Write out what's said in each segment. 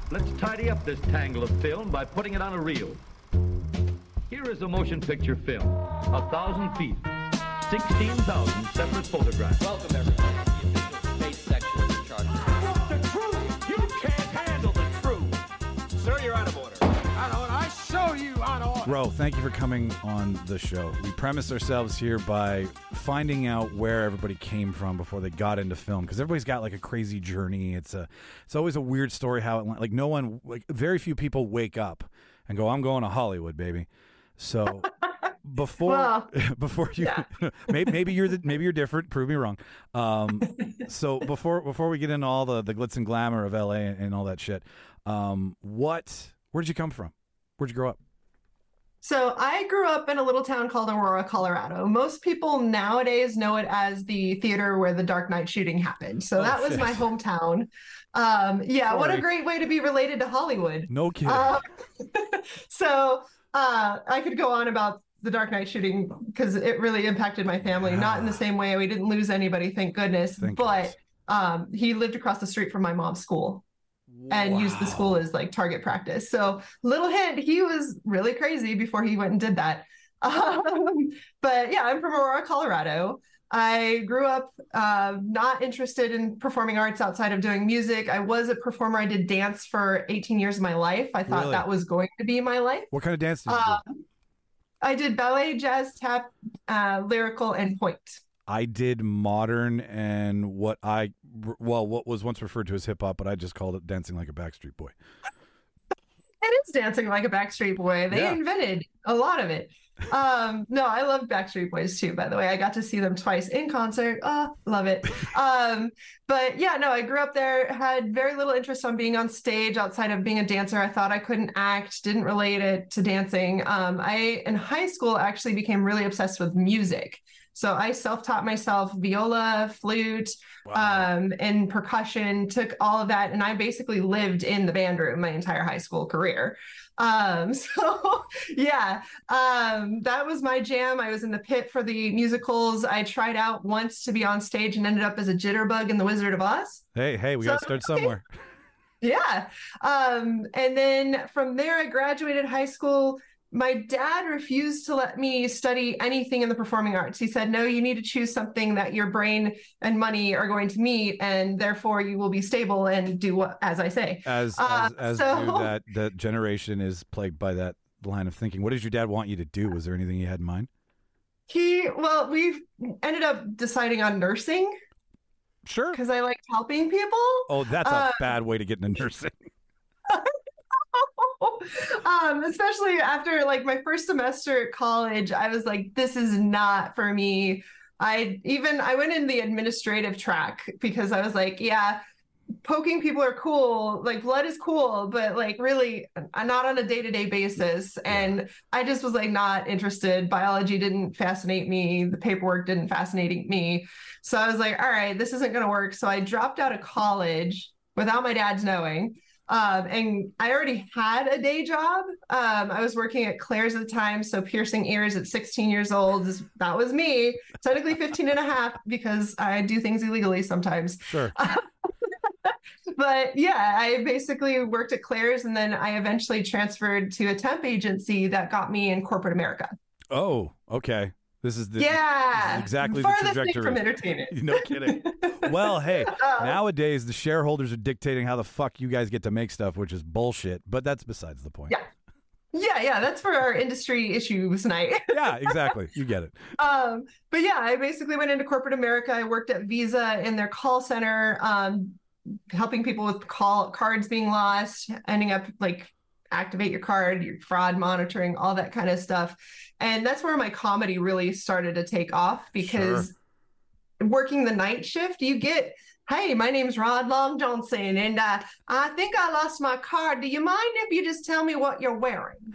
Let's tidy up this tangle of film by putting it on a reel. Here is a motion picture film, 1,000 feet, 16,000 separate photographs. Welcome, everybody, to the official space section of the Charter. What's the truth? You can't handle the truth. Sir, you're out of order. Out of order. I show you out of order. Ro, thank you for coming on the show. We premised ourselves here by finding out where everybody came from before they got into film, because everybody's got like a crazy journey. It's always a weird story how it went. Like very few people wake up and go, "I'm going to Hollywood, baby." So before you, maybe you're different. Prove me wrong. So before we get into all the glitz and glamour of LA and all that shit, where did you come from? Where'd you grow up? So I grew up in a little town called Aurora, Colorado. Most people nowadays know it as the theater where the Dark Knight shooting happened. So that was my hometown. What a great way to be related to Hollywood. No kidding. So I could go on about the Dark Knight shooting because it really impacted my family. Not in the same way. We didn't lose anybody, thank goodness. But he lived across the street from my mom's school. And used the school as like target practice. So little hint, he was really crazy before he went and did that. But yeah, I'm from Aurora, Colorado. I grew up not interested in performing arts outside of doing music. I was a performer. I did dance for 18 years of my life. I thought that was going to be my life. What kind of dance did you do? I did ballet, jazz, tap, lyrical, and point. I did modern and what was once referred to as hip hop, but I just called it dancing like a Backstreet Boy. It is dancing like a Backstreet Boy. They invented a lot of it. No, I love Backstreet Boys too, by the way. I got to see them twice in concert. Oh, love it. But yeah, no, I grew up there, had very little interest on being on stage outside of being a dancer. I thought I couldn't act, didn't relate it to dancing. I, in high school, actually became really obsessed with music. So I self-taught myself viola, flute, and percussion, took all of that. And I basically lived in the band room my entire high school career. That was my jam. I was in the pit for the musicals. I tried out once to be on stage and ended up as a jitterbug in The Wizard of Oz. Hey, we got to start somewhere. Yeah. And then from there, I graduated high school. My dad refused to let me study anything in the performing arts. He said, no, you need to choose something that your brain and money are going to meet, and therefore you will be stable and do what, as I say. That generation is plagued by that line of thinking. What did your dad want you to do? Was there anything he had in mind? We ended up deciding on nursing. Sure. Because I liked helping people. Oh, that's a bad way to get into nursing. Especially after like my first semester at college, I was like, this is not for me. I went in the administrative track because I was like, yeah, poking people are cool. Like blood is cool, but like really not on a day-to-day basis. And I just was like, not interested. Biology didn't fascinate me. The paperwork didn't fascinate me. So I was like, all right, this isn't going to work. So I dropped out of college without my dad's knowing. And I already had a day job. I was working at Claire's at the time. So piercing ears at 16 years old, that was me. Technically 15 and a half because I do things illegally sometimes. Sure. But yeah, I basically worked at Claire's, and then I eventually transferred to a temp agency that got me in corporate America. Oh, okay. This is exactly the farthest trajectory. thing from entertainment. No kidding. Well, hey, nowadays the shareholders are dictating how the fuck you guys get to make stuff, which is bullshit. But that's besides the point. Yeah. That's for our industry issues night. Yeah, exactly. You get it. But yeah, I basically went into corporate America. I worked at Visa in their call center, helping people with cards being lost, ending up like activate your card, your fraud monitoring, all that kind of stuff. And that's where my comedy really started to take off because working the night shift, you get, hey, my name's Rod Long Johnson, and I think I lost my card. Do you mind if you just tell me what you're wearing?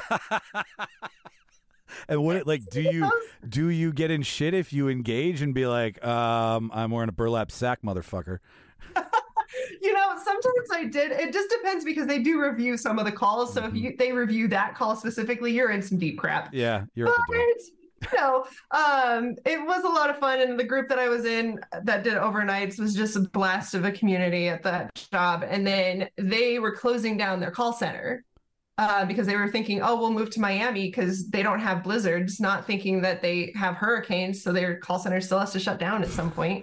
And what do you get in shit if you engage and be like, I'm wearing a burlap sack, motherfucker? Sometimes I did. It just depends because they do review some of the calls. So if they review that call specifically, you're in some deep crap. Yeah, you're. It was a lot of fun, and the group that I was in that did overnights was just a blast of a community at that job. And then they were closing down their call center because they were thinking, oh, we'll move to Miami because they don't have blizzards, not thinking that they have hurricanes, so their call center still has to shut down at some point.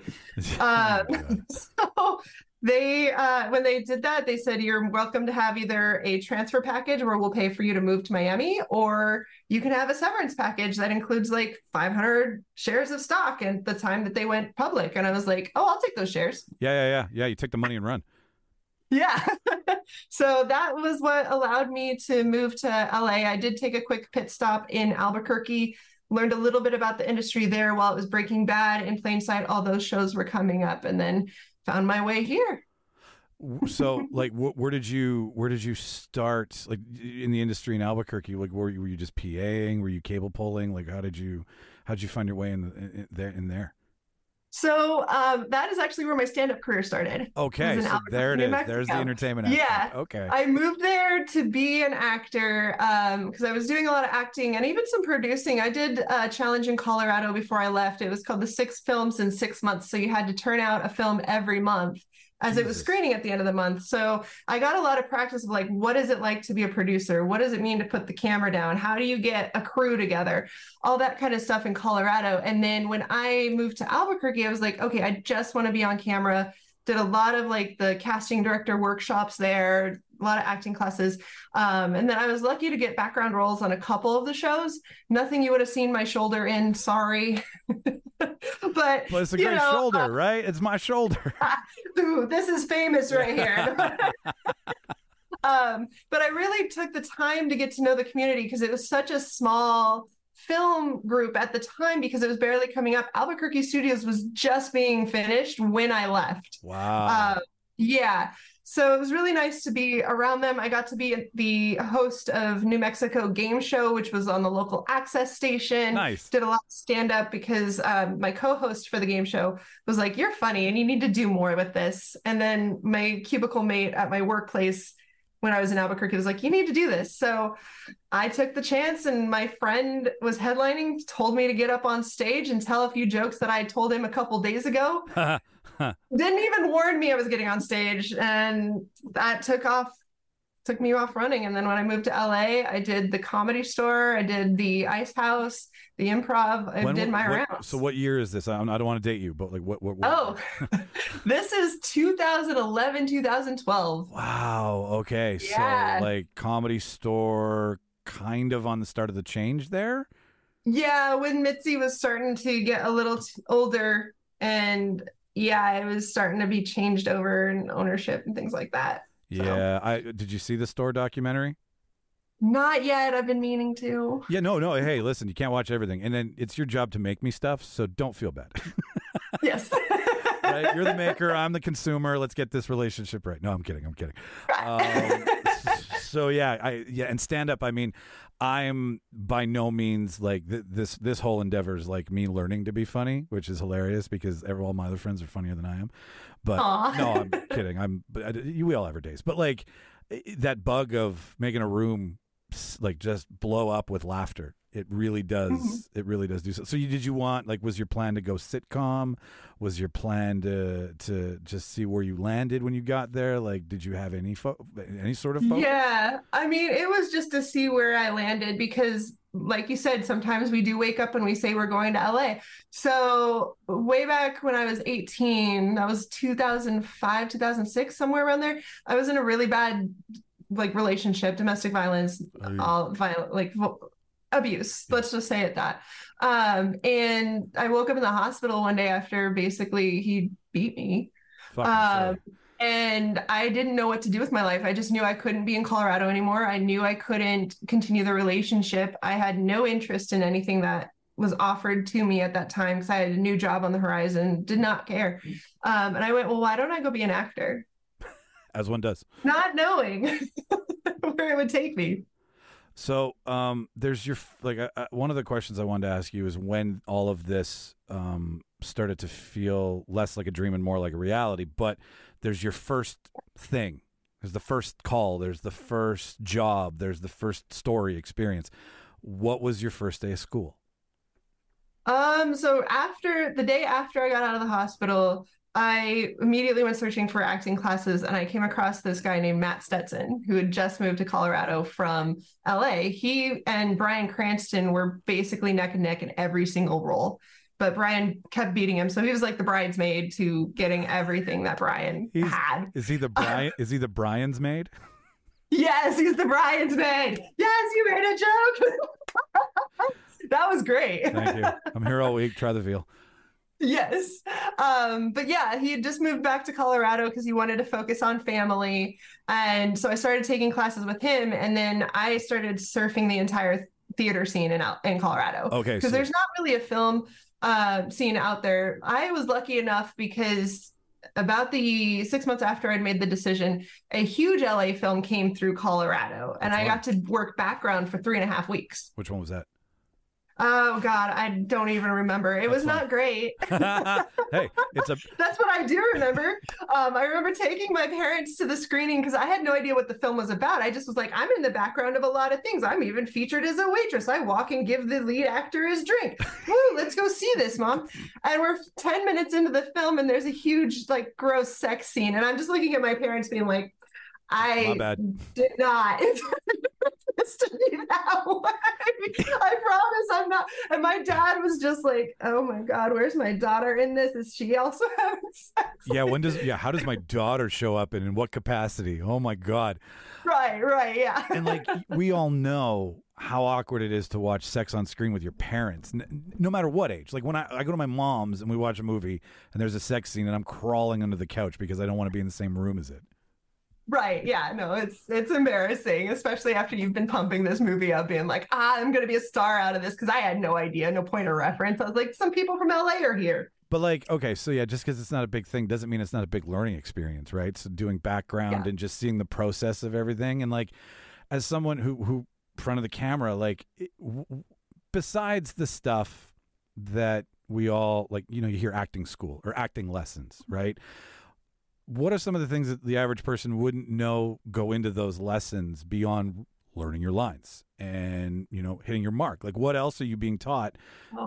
So they when they did that, they said you're welcome to have either a transfer package where we'll pay for you to move to Miami, or you can have a severance package that includes like 500 shares of stock at the time that they went public. And I was like, oh, I'll take those shares. Yeah. You take the money and run. Yeah. So that was what allowed me to move to LA. I did take a quick pit stop in Albuquerque, learned a little bit about the industry there while it was Breaking Bad, In Plain Sight, all those shows were coming up, and then found my way here. So, like, where did you start, like, in the industry in Albuquerque? Like, were you just PAing? Were you cable pulling? Like, how'd you find your way in there? So that is actually where my stand-up career started. Okay, so there it is. There's the entertainment aspect. Yeah. Okay. I moved there to be an actor because I was doing a lot of acting and even some producing. I did a challenge in Colorado before I left. It was called the 6 Films in 6 Months. So you had to turn out a film every month as it was screening at the end of the month. So I got a lot of practice of like, what is it like to be a producer? What does it mean to put the camera down? How do you get a crew together? All that kind of stuff in Colorado. And then when I moved to Albuquerque, I was like, okay, I just want to be on camera. Did a lot of like the casting director workshops there, a lot of acting classes. And then I was lucky to get background roles on a couple of the shows. Nothing you would have seen my shoulder in, sorry. But well, it's a great shoulder, right? It's my shoulder. Dude, this is famous right here. But I really took the time to get to know the community because it was such a small film group at the time because it was barely coming up. Albuquerque Studios was just being finished when I left. Wow. Yeah. So it was really nice to be around them. I got to be the host of New Mexico Game Show, which was on the local access station. Nice. Did a lot of stand-up because my co-host for the game show was like, you're funny and you need to do more with this. And then my cubicle mate at my workplace when I was in Albuquerque was like, you need to do this. So I took the chance and my friend was headlining, told me to get up on stage and tell a few jokes that I told him a couple days ago. Didn't even warn me I was getting on stage, and that took me off running. And then when I moved to LA, I did the Comedy Store, I did the Ice House, the Improv. I did my rounds. So what year is this? I don't want to date you, but like what? Oh, this is 2011, 2012. Wow. Okay. Yeah. So like Comedy Store, kind of on the start of the change there. Yeah, when Mitzi was starting to get a little older, and yeah, it was starting to be changed over in ownership and things like that. Yeah. Did you see the Store documentary? Not yet. I've been meaning to. Yeah, no. Hey, listen, you can't watch everything. And then it's your job to make me stuff, so don't feel bad. Yes. Right? You're the maker, I'm the consumer. Let's get this relationship right. No, I'm kidding. So and stand up, I mean, I'm by no means like this whole endeavor is like me learning to be funny, which is hilarious because all my other friends are funnier than I am. But Aww. No, I'm kidding. We all have our days. But like that bug of making a room like just blow up with laughter, it really does. Mm-hmm. It really does do so. So did you want, like, was your plan to go sitcom? Was your plan to just see where you landed when you got there? Like, did you have any sort of focus? Yeah, I mean, it was just to see where I landed because, like you said, sometimes we do wake up and we say we're going to LA. So way back when I was 18, that was 2005, 2006, somewhere around there. I was in a really bad relationship, domestic violence, abuse. Let's just say it that. And I woke up in the hospital one day after basically he beat me. And I didn't know what to do with my life. I just knew I couldn't be in Colorado anymore. I knew I couldn't continue the relationship. I had no interest in anything that was offered to me at that time because I had a new job on the horizon, did not care. And I went, well, why don't I go be an actor? As one does. Not knowing where it would take me. So there's your, one of the questions I wanted to ask you is when all of this started to feel less like a dream and more like a reality, but there's your first thing. There's the first call. There's the first job. There's the first story experience. What was your first day of school? So after the day after I got out of the hospital, I immediately went searching for acting classes and I came across this guy named Matt Stetson who had just moved to Colorado from LA. He and Bryan Cranston were basically neck and neck in every single role, but Bryan kept beating him. So he was like the bridesmaid to getting everything that Bryan had. Is he the Brian? Is he the Brian's maid? Yes, he's the Bryan's maid. Yes, you made a joke. That was great. Thank you. I'm here all week. Try the veal. Yes. But yeah, he had just moved back to Colorado because he wanted to focus on family. And so I started taking classes with him. And then I started surfing the entire theater scene in Colorado. Okay. Because there's not really a film scene out there. I was lucky enough because about the 6 months after I'd made the decision, a huge LA film came through Colorado. And I got to work background for 3.5 weeks. Which one was that? Oh God, I don't even remember. It was not great. Hey, That's what I do remember. I remember taking my parents to the screening because I had no idea what the film was about. I just was like, I'm in the background of a lot of things. I'm even featured as a waitress. I walk and give the lead actor his drink. Woo, let's go see this, Mom. And we're 10 minutes into the film and there's a huge, like, gross sex scene. And I'm just looking at my parents being like, I did not this to be that way. I promise I'm not. And my dad was just like, oh my God, where's my daughter in this? Is she also having sex? Yeah, how does my daughter show up and in what capacity? Oh my God. Right, yeah. And like, we all know how awkward it is to watch sex on screen with your parents, no matter what age. Like when I go to my mom's and we watch a movie and there's a sex scene and I'm crawling under the couch because I don't want to be in the same room as it. Right. Yeah. No, it's embarrassing, especially after you've been pumping this movie up, being like, I'm going to be a star out of this, because I had no idea, no point of reference. I was like, some people from LA are here. But like, okay, so yeah, just because it's not a big thing doesn't mean it's not a big learning experience, right? So doing background and just seeing the process of everything. And like, as someone who front of the camera, like, besides the stuff that we all, like, you hear acting school or acting lessons, right? What are some of the things that the average person wouldn't know go into those lessons beyond learning your lines and, hitting your mark? Like, what else are you being taught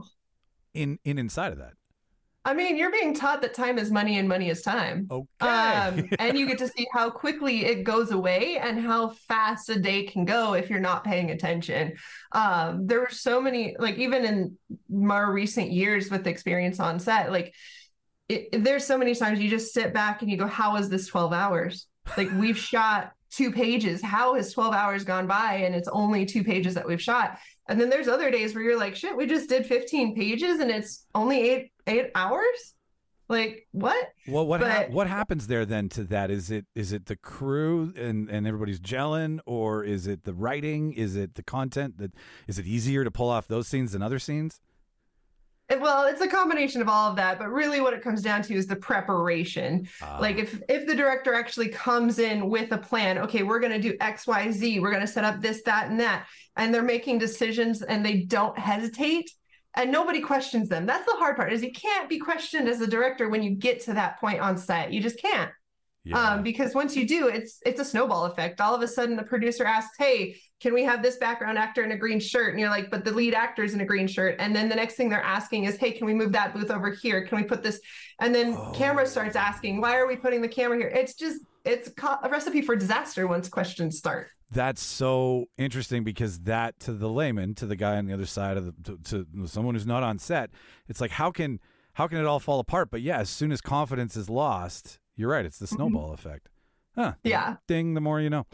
inside of that? I mean, you're being taught that time is money and money is time. Okay. And you get to see how quickly it goes away and how fast a day can go if you're not paying attention. There were so many, like, even in more recent years with experience on set, like, there's so many times you just sit back and you go, how is this 12 hours? Like, we've shot 2 pages. How has 12 hours gone by? And it's only 2 pages that we've shot. And then there's other days where you're like, shit, we just did 15 pages and it's only eight hours. Like, what? Well, what happens there then to that? Is it the crew and everybody's gelling, or is it the writing? Is it the content? Is it easier to pull off those scenes than other scenes? Well, it's a combination of all of that, but really what it comes down to is the preparation. Like, if the director actually comes in with a plan, okay, we're going to do X, Y, Z, we're going to set up this, that, and that, and they're making decisions and they don't hesitate and nobody questions them. That's the hard part, is you can't be questioned as a director when you get to that point on set. You just can't. Yeah. Because once you do, it's a snowball effect. All of a sudden the producer asks, hey, can we have this background actor in a green shirt? And you're like, but the lead actor is in a green shirt. And then the next thing they're asking is, hey, can we move that booth over here? Can we put this? And then camera starts asking, why are we putting the camera here? It's a recipe for disaster once questions start. That's so interesting, because that, to the layman, to the guy on the other side of to someone who's not on set, it's like, how can it all fall apart? But yeah, as soon as confidence is lost, you're right, it's the snowball effect. Huh. Yeah. Ding, the more you know.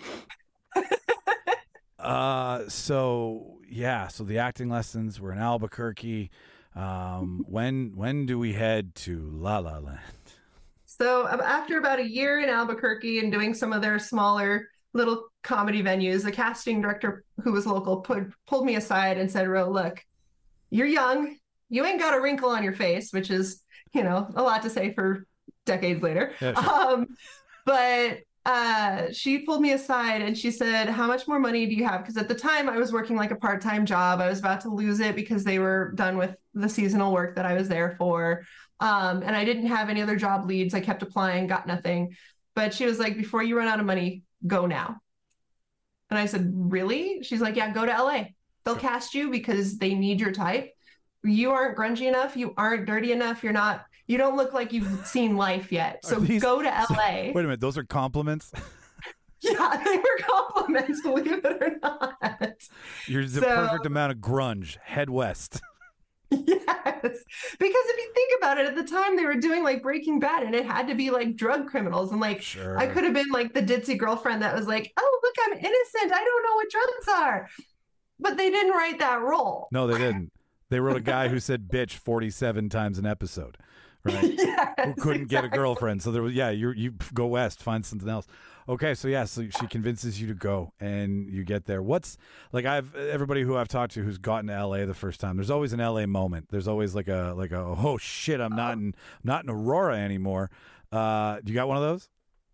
So the acting lessons were in Albuquerque. When do we head to La La Land? So after about a year in Albuquerque and doing some of their smaller little comedy venues, the casting director, who was local, pulled me aside and said, Ro, look, you're young. You ain't got a wrinkle on your face, which is, a lot to say for decades later. Yeah, sure. But she pulled me aside and she said, how much more money do you have? Because at the time I was working like a part-time job. I was about to lose it because they were done with the seasonal work that I was there for. And I didn't have any other job leads. I kept applying, got nothing. But she was like, before you run out of money, go now. And I said, really? She's like, yeah, go to LA. They'll cast you because they need your type. you aren't grungy enough, you aren't dirty enough, you don't look like you've seen life yet. So go to LA. Wait a minute, those are compliments? Yeah, they were compliments, believe it or not. You're the perfect amount of grunge. Head west. Yes, because if you think about it, at the time they were doing like Breaking Bad, and it had to be like drug criminals, and like Sure. I could have been like the ditzy girlfriend that was like, "Oh, look, I'm innocent. I don't know what drugs are," but they didn't write that role. No, they didn't. They wrote a guy who said "bitch" 47 times an episode, right? Yes, Who couldn't get a exactly. girlfriend. So there was, you go west, find something else. Okay, so so she convinces you to go, and you get there. What's like everybody who I've talked to who's gotten to LA the first time. There's always an LA moment. There's always like a oh shit, I'm not in Aurora anymore. You got one of those?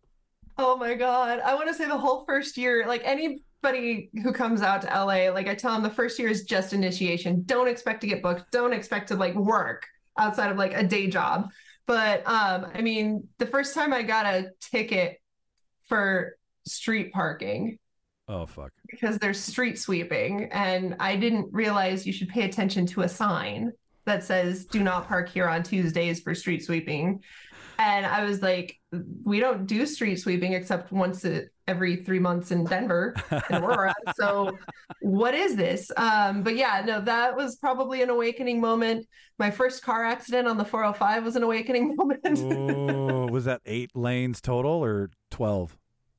Oh my God. I want to say the whole first year, like anybody who comes out to LA, like I tell them the first year is just initiation. Don't expect to get booked. Don't expect to like work outside of like a day job. But I mean, the first time I got a ticket for street parking Oh fuck. because there's street sweeping, and I didn't realize you should pay attention to a sign that says "Do not park here on Tuesdays for street sweeping." And I was like, we don't do street sweeping except once every 3 months in Denver, in Aurora. So what is this? But yeah, no, that was probably an awakening moment. My first car accident on the 405 was an awakening moment. Oh, was that 8 lanes total or 12?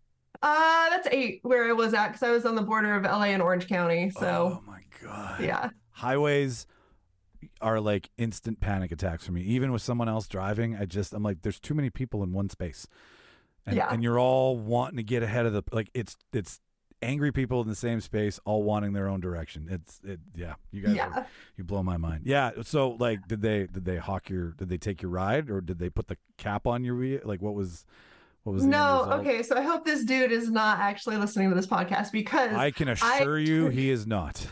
That's 8 where I was at, because I was on the border of LA and Orange County. So Oh my god. yeah. Highways are like instant panic attacks for me. Even with someone else driving, I'm like, there's too many people in one space. And, Yeah. and you're all wanting to get ahead of it's angry people in the same space, all wanting their own direction. You guys Yeah. you blow my mind. Yeah. So like, did they take your ride, or did they put the cap on your wheel? Like what was the end No, result? okay. So I hope this dude is not actually listening to this podcast, because I can assure you he is not.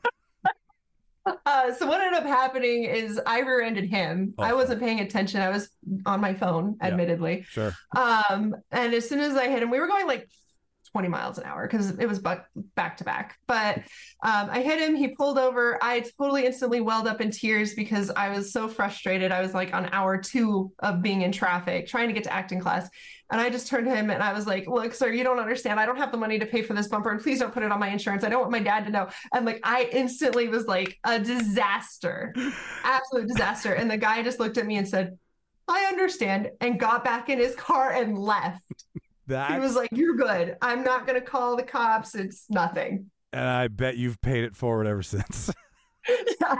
so what ended up happening is I rear-ended him. Oh, I wasn't paying attention. I was on my phone, Yeah. admittedly. Sure. And as soon as I hit him, we were going like 20 miles an hour because it was back to back. But I hit him. He pulled over. I totally instantly welled up in tears because I was so frustrated. I was like on hour 2 of being in traffic, trying to get to acting class. And I just turned to him and I was like, "Look, sir, you don't understand. I don't have the money to pay for this bumper, and please don't put it on my insurance. I don't want my dad to know." And like, I instantly was like a disaster, absolute disaster. And the guy just looked at me and said, "I understand," and got back in his car and left. He was like, "You're good. I'm not going to call the cops. It's nothing." And I bet you've paid it forward ever since. Yeah.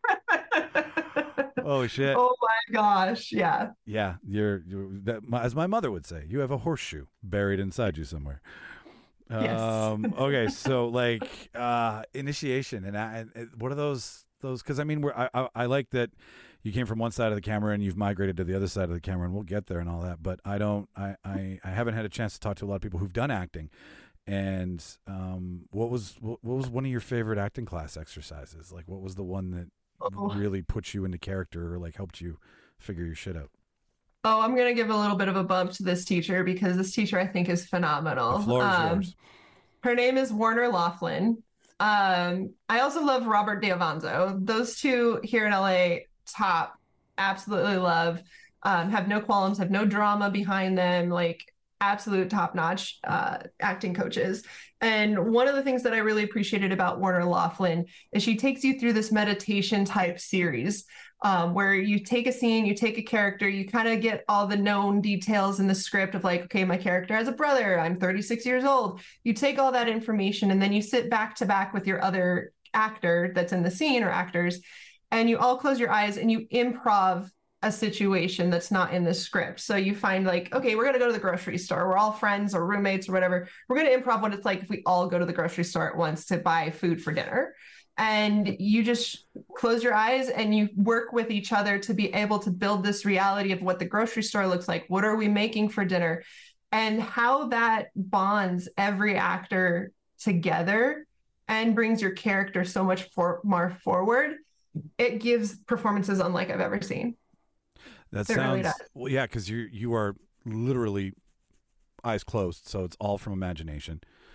Oh shit. Oh my gosh. Yeah. Yeah, as my mother would say, you have a horseshoe buried inside you somewhere. Yes. Okay, so like initiation and what are those? Because I mean, I like that you came from one side of the camera and you've migrated to the other side of the camera, and we'll get there and all that. But I haven't had a chance to talk to a lot of people who've done acting. And what was one of your favorite acting class exercises? Like, what was the one that really put you into character, or like helped you figure your shit out? Oh, I'm going to give a little bit of a bump to this teacher, because this teacher I think is phenomenal. The floor is yours. Her name is Warner Laughlin. I also love Robert D'Avanzo. Those two here in LA, top, absolutely love. Have no qualms, have no drama behind them, like absolute top-notch acting coaches. And one of the things that I really appreciated about Warner Laughlin is she takes you through this meditation type series, where you take a scene, you take a character, you kind of get all the known details in the script of like, okay, my character has a brother, I'm 36 years old. You take all that information and then you sit back to back with your other actor that's in the scene, or actors, and you all close your eyes and you improv a situation that's not in the script. So you find like, okay, we're going to go to the grocery store. We're all friends or roommates or whatever. We're going to improv what it's like if we all go to the grocery store at once to buy food for dinner. And you just close your eyes and you work with each other to be able to build this reality of what the grocery store looks like. What are we making for dinner? And how that bonds every actor together and brings your character so much more forward. It gives performances unlike I've ever seen. That It really sounds does. well, yeah, because you are literally eyes closed, so it's all from imagination.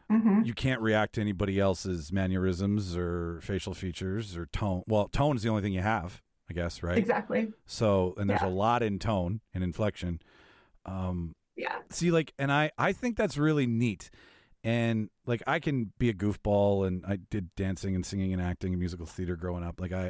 Mhm. you can't react to anybody else's mannerisms or facial features or tone. Well, tone is the only thing you have, I guess, right? Exactly. So, and there's Yeah. a lot in tone and inflection. Yeah. See, like, and I think that's really neat. And like, I can be a goofball, and I did dancing and singing and acting and musical theater growing up. Like,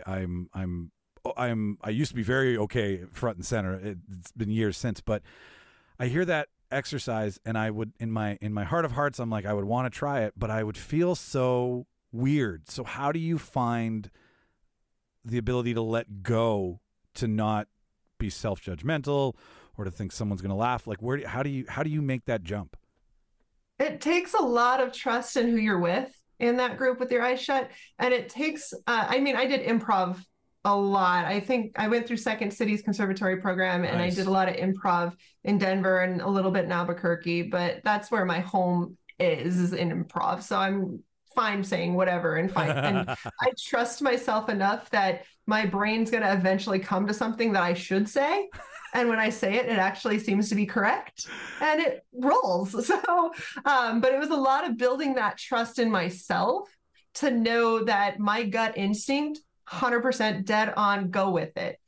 I used to be very okay front and center. It's been years since, but I hear that exercise, and I would, in my heart of hearts, I'm like, I would want to try it, but I would feel so weird. So how do you find the ability to let go, to not be self-judgmental, or to think someone's going to laugh? Like, how do you make that jump? It takes a lot of trust in who you're with in that group with your eyes shut. And it takes, I mean, I did improv a lot. I think I went through Second City's conservatory program, and I Nice. did a lot of improv in Denver and a little bit in Albuquerque, but that's where my home is in improv. So I'm fine saying whatever and fine. And I trust myself enough that my brain's going to eventually come to something that I should say. And when I say it, it actually seems to be correct and it rolls. So, but it was a lot of building that trust in myself to know that my gut instinct, 100% dead on, go with it.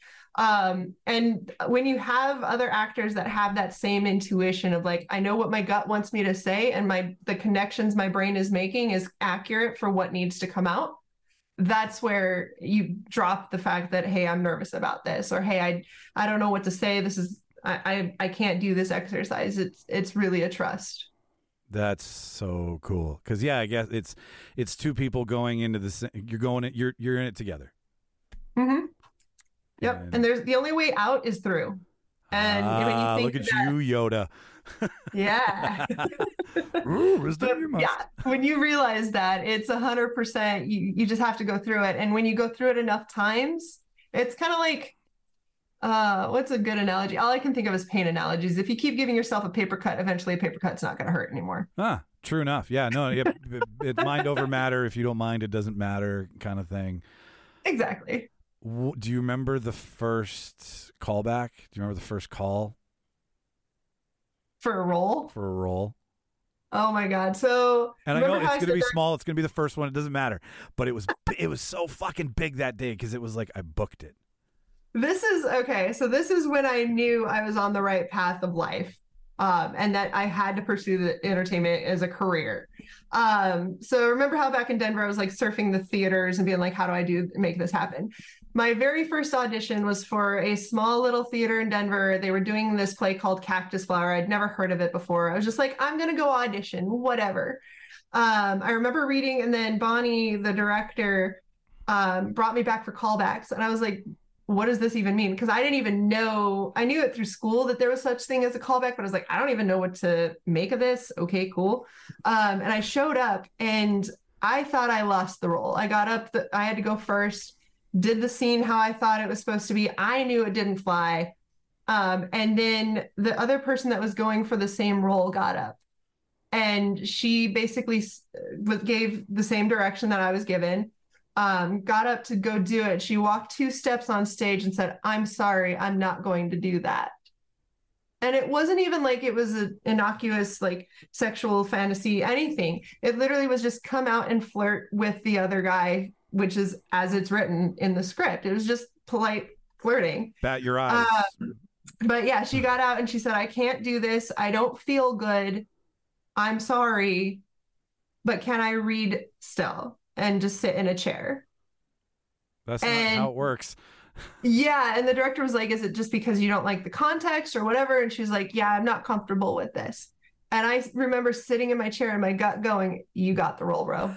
And when you have other actors that have that same intuition of like, I know what my gut wants me to say, and the connections my brain is making is accurate for what needs to come out. That's where you drop the fact that, hey, I'm nervous about this, or hey, I don't know what to say. This is, I can't do this exercise. It's really a trust. That's so cool. Cause yeah, I guess it's two people going into the, you're in it together. Mm-hmm. Yep. And there's the only way out is through. And when you think look at that, you, Yoda. yeah. Ooh, is that your mouth? Yeah, when you realize that it's 100%, you just have to go through it. And when you go through it enough times, it's kind of like, what's a good analogy? All I can think of is pain analogies. If you keep giving yourself a paper cut, eventually a paper cut's not going to hurt anymore. Ah, true enough. Yeah, no, it's mind over matter. If you don't mind, it doesn't matter, kind of thing. Exactly. Do you remember the first callback? Do you remember the first call For a role? for a role? Oh my God. So, And I know remember it's how going to be said small. It's going to be the first one. It doesn't matter. But it was so fucking big that day because it was like I booked it. This is okay. So this is when I knew I was on the right path of life, and that I had to pursue the entertainment as a career. So remember how back in Denver I was like surfing the theaters and being like, how do I make this happen? My very first audition was for a small little theater in Denver. They were doing this play called Cactus Flower. I'd never heard of it before. I was just like, I'm going to go audition, whatever. I remember reading, and then Bonnie, the director, brought me back for callbacks. And I was like, what does this even mean? Because I didn't even know. I knew it through school that there was such thing as a callback, but I was like, I don't even know what to make of this. Okay, cool. And I showed up, and I thought I lost the role. I got up, I had to go first, did the scene how I thought it was supposed to be. I knew it didn't fly. And then the other person that was going for the same role got up, and she basically gave the same direction that I was given. Got up to go do it. She walked 2 steps on stage and said, I'm sorry, I'm not going to do that. And it wasn't even like it was an innocuous, like sexual fantasy, anything. It literally was just come out and flirt with the other guy, which is as it's written in the script. It was just polite flirting. Bat your eyes. But yeah, she got out and she said, I can't do this. I don't feel good. I'm sorry, but can I read still and just sit in a chair? That's not how it works. Yeah. And the director was like, is it just because you don't like the context or whatever? And she's like, yeah, I'm not comfortable with this. And I remember sitting in my chair and my gut going, you got the role, bro.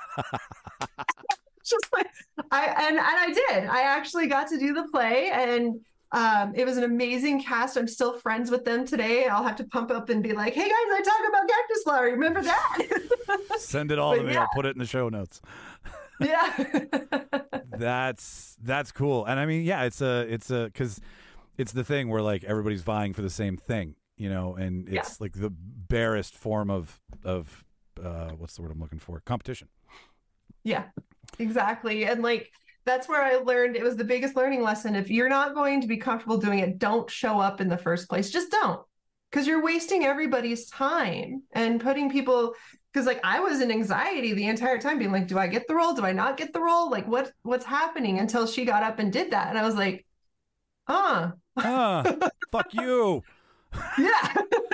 Just like I did. I actually got to do the play, and it was an amazing cast. I'm still friends with them today. I'll have to pump up and be like, hey guys, I talk about Cactus Flower. Remember that? Send it all to me. Yeah. I'll put it in the show notes. Yeah. That's cool. And I mean, yeah, it's because it's the thing where like everybody's vying for the same thing, you know, and it's like the barest form of what's the word I'm looking for? Competition. Yeah, exactly. And like, that's where I learned, it was the biggest learning lesson. If you're not going to be comfortable doing it, don't show up in the first place. Just don't. because you're wasting everybody's time and putting people, because like I was in anxiety the entire time being like, do I get the role? Do I not get the role? Like what's happening, until she got up and did that. And I was like, fuck you. Yeah.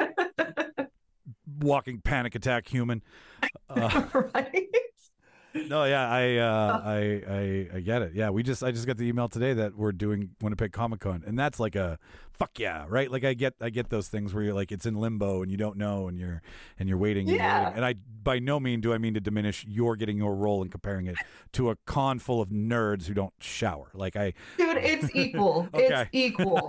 Walking panic attack human. Right. No, yeah, I get it. Yeah, I just got the email today that we're doing Winnipeg Comic Con, and that's like a fuck yeah, right? Like I get those things where you're like, it's in limbo and you don't know, and you're waiting. And Yeah. you're waiting. And I by no means do I mean to diminish your getting your role and comparing it to a con full of nerds who don't shower. Like Dude, it's equal. Okay. It's equal.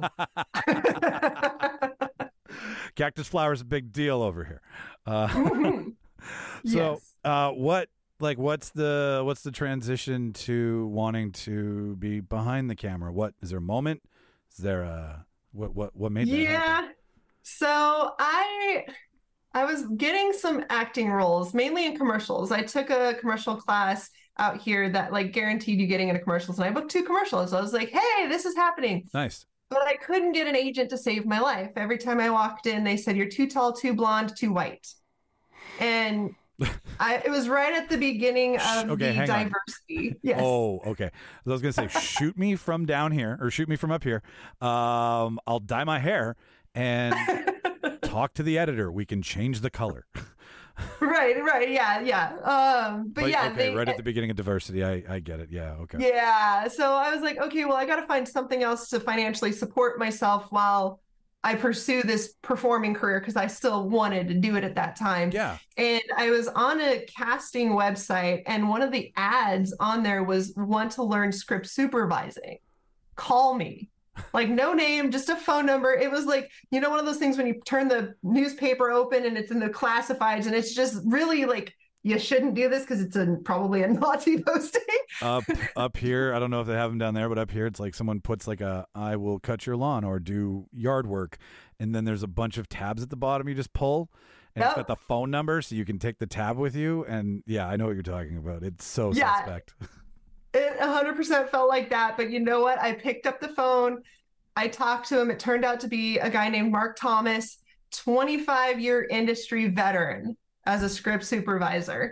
Cactus Flower's a big deal over here. Mhm. So, Yes. what's the transition to wanting to be behind the camera? What is there a moment? Is there a what made that happen? Yeah. So I was getting some acting roles, mainly in commercials. I took a commercial class out here that like guaranteed you getting into commercials, and I booked 2 commercials. I was like, hey, this is happening. Nice. But I couldn't get an agent to save my life. Every time I walked in, they said, you're too tall, too blonde, too white. And it was right at the beginning of Okay, the hang on. diversity. Yes. Oh, okay. I was gonna say, shoot me from down here or shoot me from up here. I'll dye my hair and talk to the editor. We can change the color. Right. Yeah. But yeah, okay, right at the beginning of diversity. I get it. Yeah. Okay. Yeah. So I was like, okay, well, I got to find something else to financially support myself while I pursue this performing career, because I still wanted to do it at that time. Yeah. And I was on a casting website, and one of the ads on there was want to learn script supervising. Call me. Like no name, just a phone number. It was like, one of those things when you turn the newspaper open and it's in the classifieds, and it's just really like, you shouldn't do this because it's probably a Nazi posting. Up here, I don't know if they have them down there, but up here it's like someone puts like I will cut your lawn or do yard work, and then there's a bunch of tabs at the bottom you just pull, and it's got the phone number so you can take the tab with you. And yeah, I know what you're talking about. It's so suspect. It 100% felt like that. But you know what? I picked up the phone. I talked to him. It turned out to be a guy named Mark Thomas, 25-year industry veteran as a script supervisor.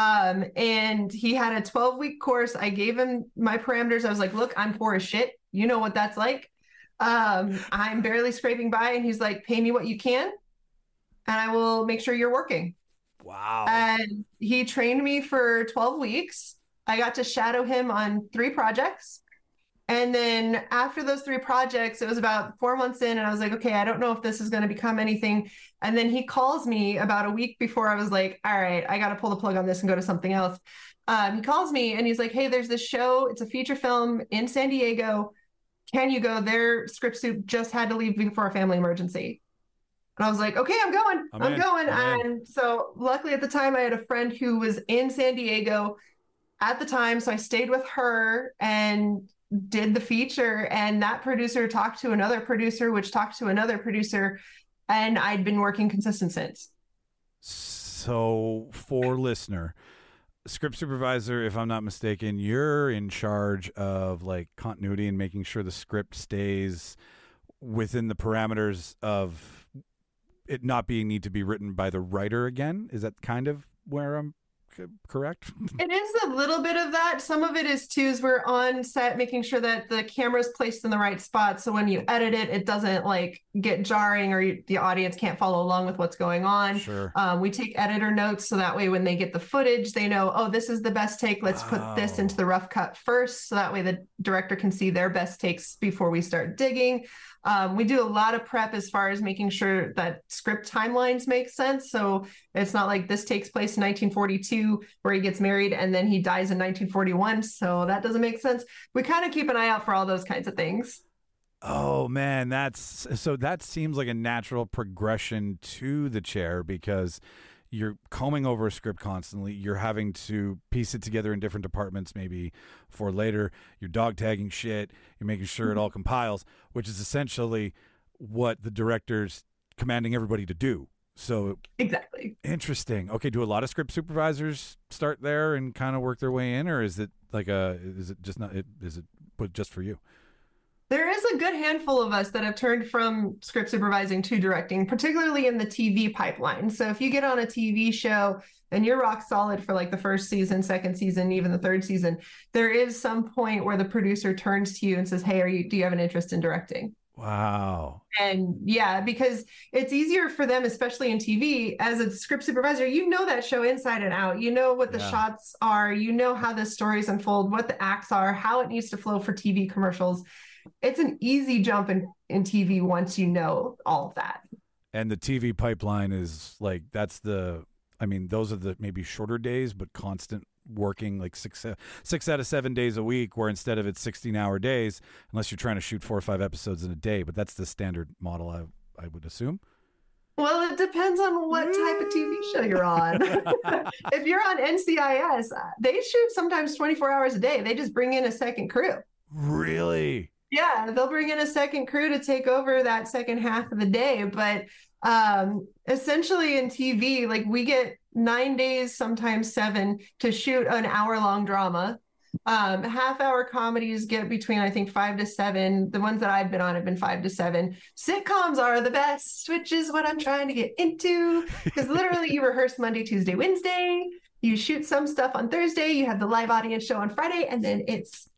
And he had a 12-week course. I gave him my parameters. I was like, look, I'm poor as shit. You know what that's like. I'm barely scraping by. And he's like, pay me what you can, and I will make sure you're working. Wow. And he trained me for 12 weeks. I got to shadow him on 3 projects. And then after those 3 projects, it was about 4 months in, and I was like, okay, I don't know if this is going to become anything. And then he calls me about a week before I was like, all right, I got to pull the plug on this and go to something else. He calls me and he's like, hey, there's this show. It's a feature film in San Diego. Can you go? Their script soup just had to leave before a family emergency. And I was like, okay, I'm going. I'm going. And so luckily at the time I had a friend who was in San Diego at the time. So I stayed with her and did the feature, and that producer talked to another producer, which talked to another producer, and I'd been working consistent since. So for listener, script supervisor, if I'm not mistaken, you're in charge of like continuity and making sure the script stays within the parameters of it not being need to be written by the writer again. Is that kind of where I'm correct? It is a little bit of that. Some of it is too, is we're on set making sure that the camera is placed in the right spot, so when you edit it, it doesn't like get jarring or the audience can't follow along with what's going on. Sure. We take editor notes so that way when they get the footage, they know, oh, this is the best take. Let's put this into the rough cut first, so that way the director can see their best takes before we start digging. We do a lot of prep as far as making sure that script timelines make sense. So it's not like this takes place in 1942 where he gets married and then he dies in 1941. So that doesn't make sense. We kind of keep an eye out for all those kinds of things. Oh man, that seems like a natural progression to the chair, because you're combing over a script constantly. You're having to piece it together in different departments, maybe for later. You're dog tagging shit. You're making sure it all compiles, which is essentially what the director's commanding everybody to do. So Exactly. interesting. Okay, do a lot of script supervisors start there and kind of work their way in, or is it like is it just for you? There is a good handful of us that have turned from script supervising to directing, particularly in the TV pipeline. So if you get on a TV show and you're rock solid for like the first season, second season, even the third season, there is some point where the producer turns to you and says, hey, do you have an interest in directing? Wow. And yeah, because it's easier for them, especially in TV, as a script supervisor, you know that show inside and out. You know what the shots are, you know how the stories unfold, what the acts are, how it needs to flow for TV commercials. It's an easy jump in TV once you know all of that. And the TV pipeline is like, those are the maybe shorter days, but constant working, like six out of 7 days a week, where instead of it's 16-hour days, unless you're trying to shoot 4 or 5 episodes in a day, but that's the standard model, I would assume. Well, it depends on what type of TV show you're on. If you're on NCIS, they shoot sometimes 24 hours a day. They just bring in a second crew. Really? Yeah, they'll bring in a second crew to take over that second half of the day. But essentially in TV, like we get 9 days, sometimes 7, to shoot an hour-long drama. Half-hour comedies get between, I think, 5 to 7. The ones that I've been on have been 5 to 7. Sitcoms are the best, which is what I'm trying to get into. Because literally you rehearse Monday, Tuesday, Wednesday. You shoot some stuff on Thursday. You have the live audience show on Friday. And then it's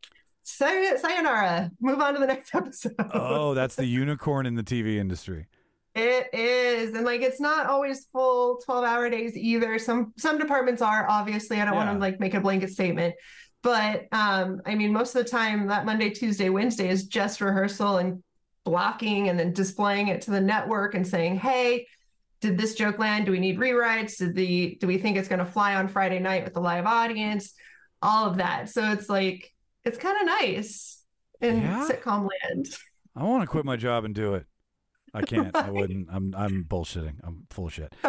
sayonara. Move on to the next episode. Oh, that's the unicorn in the TV industry. It is. And like, it's not always full 12-hour days either. Some departments are, obviously. I don't want to like make a blanket statement. But I mean, most of the time that Monday, Tuesday, Wednesday is just rehearsal and blocking and then displaying it to the network and saying, hey, did this joke land? Do we need rewrites? Do we think it's going to fly on Friday night with the live audience? All of that. So it's like, it's kind of nice in sitcom land. I want to quit my job and do it. I can't. I wouldn't. I'm bullshitting. I'm full of shit.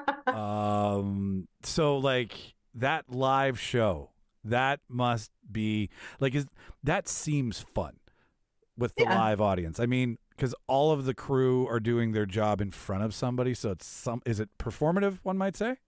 So like that live show, that must be like, that seems fun with the live audience. I mean, because all of the crew are doing their job in front of somebody. So is it performative, one might say?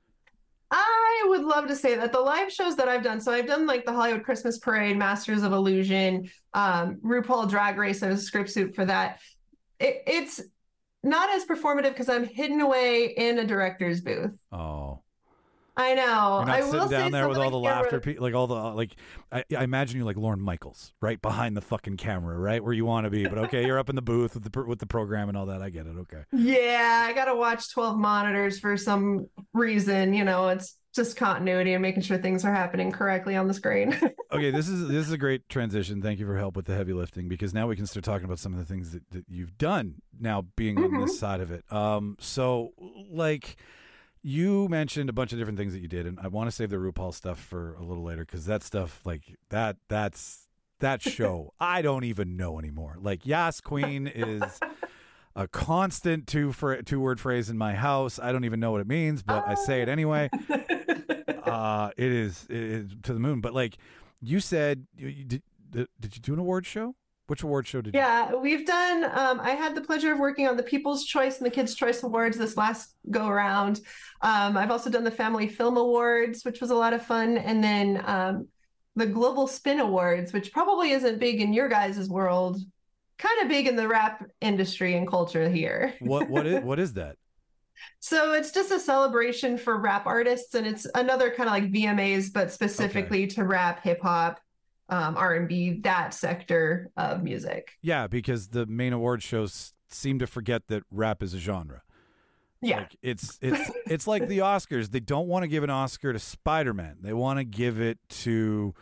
I would love to say that the live shows that I've done, so I've done like the Hollywood Christmas Parade, Masters of Illusion, RuPaul Drag Race. I was a script suit for that. It's not as performative because I'm hidden away in a director's booth. Oh, I know. You're not I sitting will down say there with all the laughter, like all the I imagine you like Lorne Michaels, right behind the fucking camera, right where you want to be. But okay, you're up in the booth with the program and all that. I get it. Okay. Yeah, I got to watch 12 monitors for some reason. You know, it's just continuity and making sure things are happening correctly on the screen. Okay, this is a great transition. Thank you for help with the heavy lifting, because now we can start talking about some of the things that you've done now being on this side of it. So like, you mentioned a bunch of different things that you did, and I want to save the RuPaul stuff for a little later, because that stuff, like that's that show, I don't even know anymore. Like, Yas Queen is a constant two-word phrase in my house. I don't even know what it means, but I say it anyway. It is to the moon. But like you said, did you do an award show? Which award show did you? Yeah, we've done, I had the pleasure of working on the People's Choice and the Kids' Choice Awards this last go around. I've also done the Family Film Awards, which was a lot of fun. And then the Global Spin Awards, which probably isn't big in your guys' world, kind of big in the rap industry and culture here. What is that? So it's just a celebration for rap artists, and it's another kind of like VMAs, but specifically to rap, hip hop, R&B, that sector of music. Yeah, because the main award shows seem to forget that rap is a genre. Yeah, like it's like the Oscars. They don't want to give an Oscar to Spider-Man. They want to give it to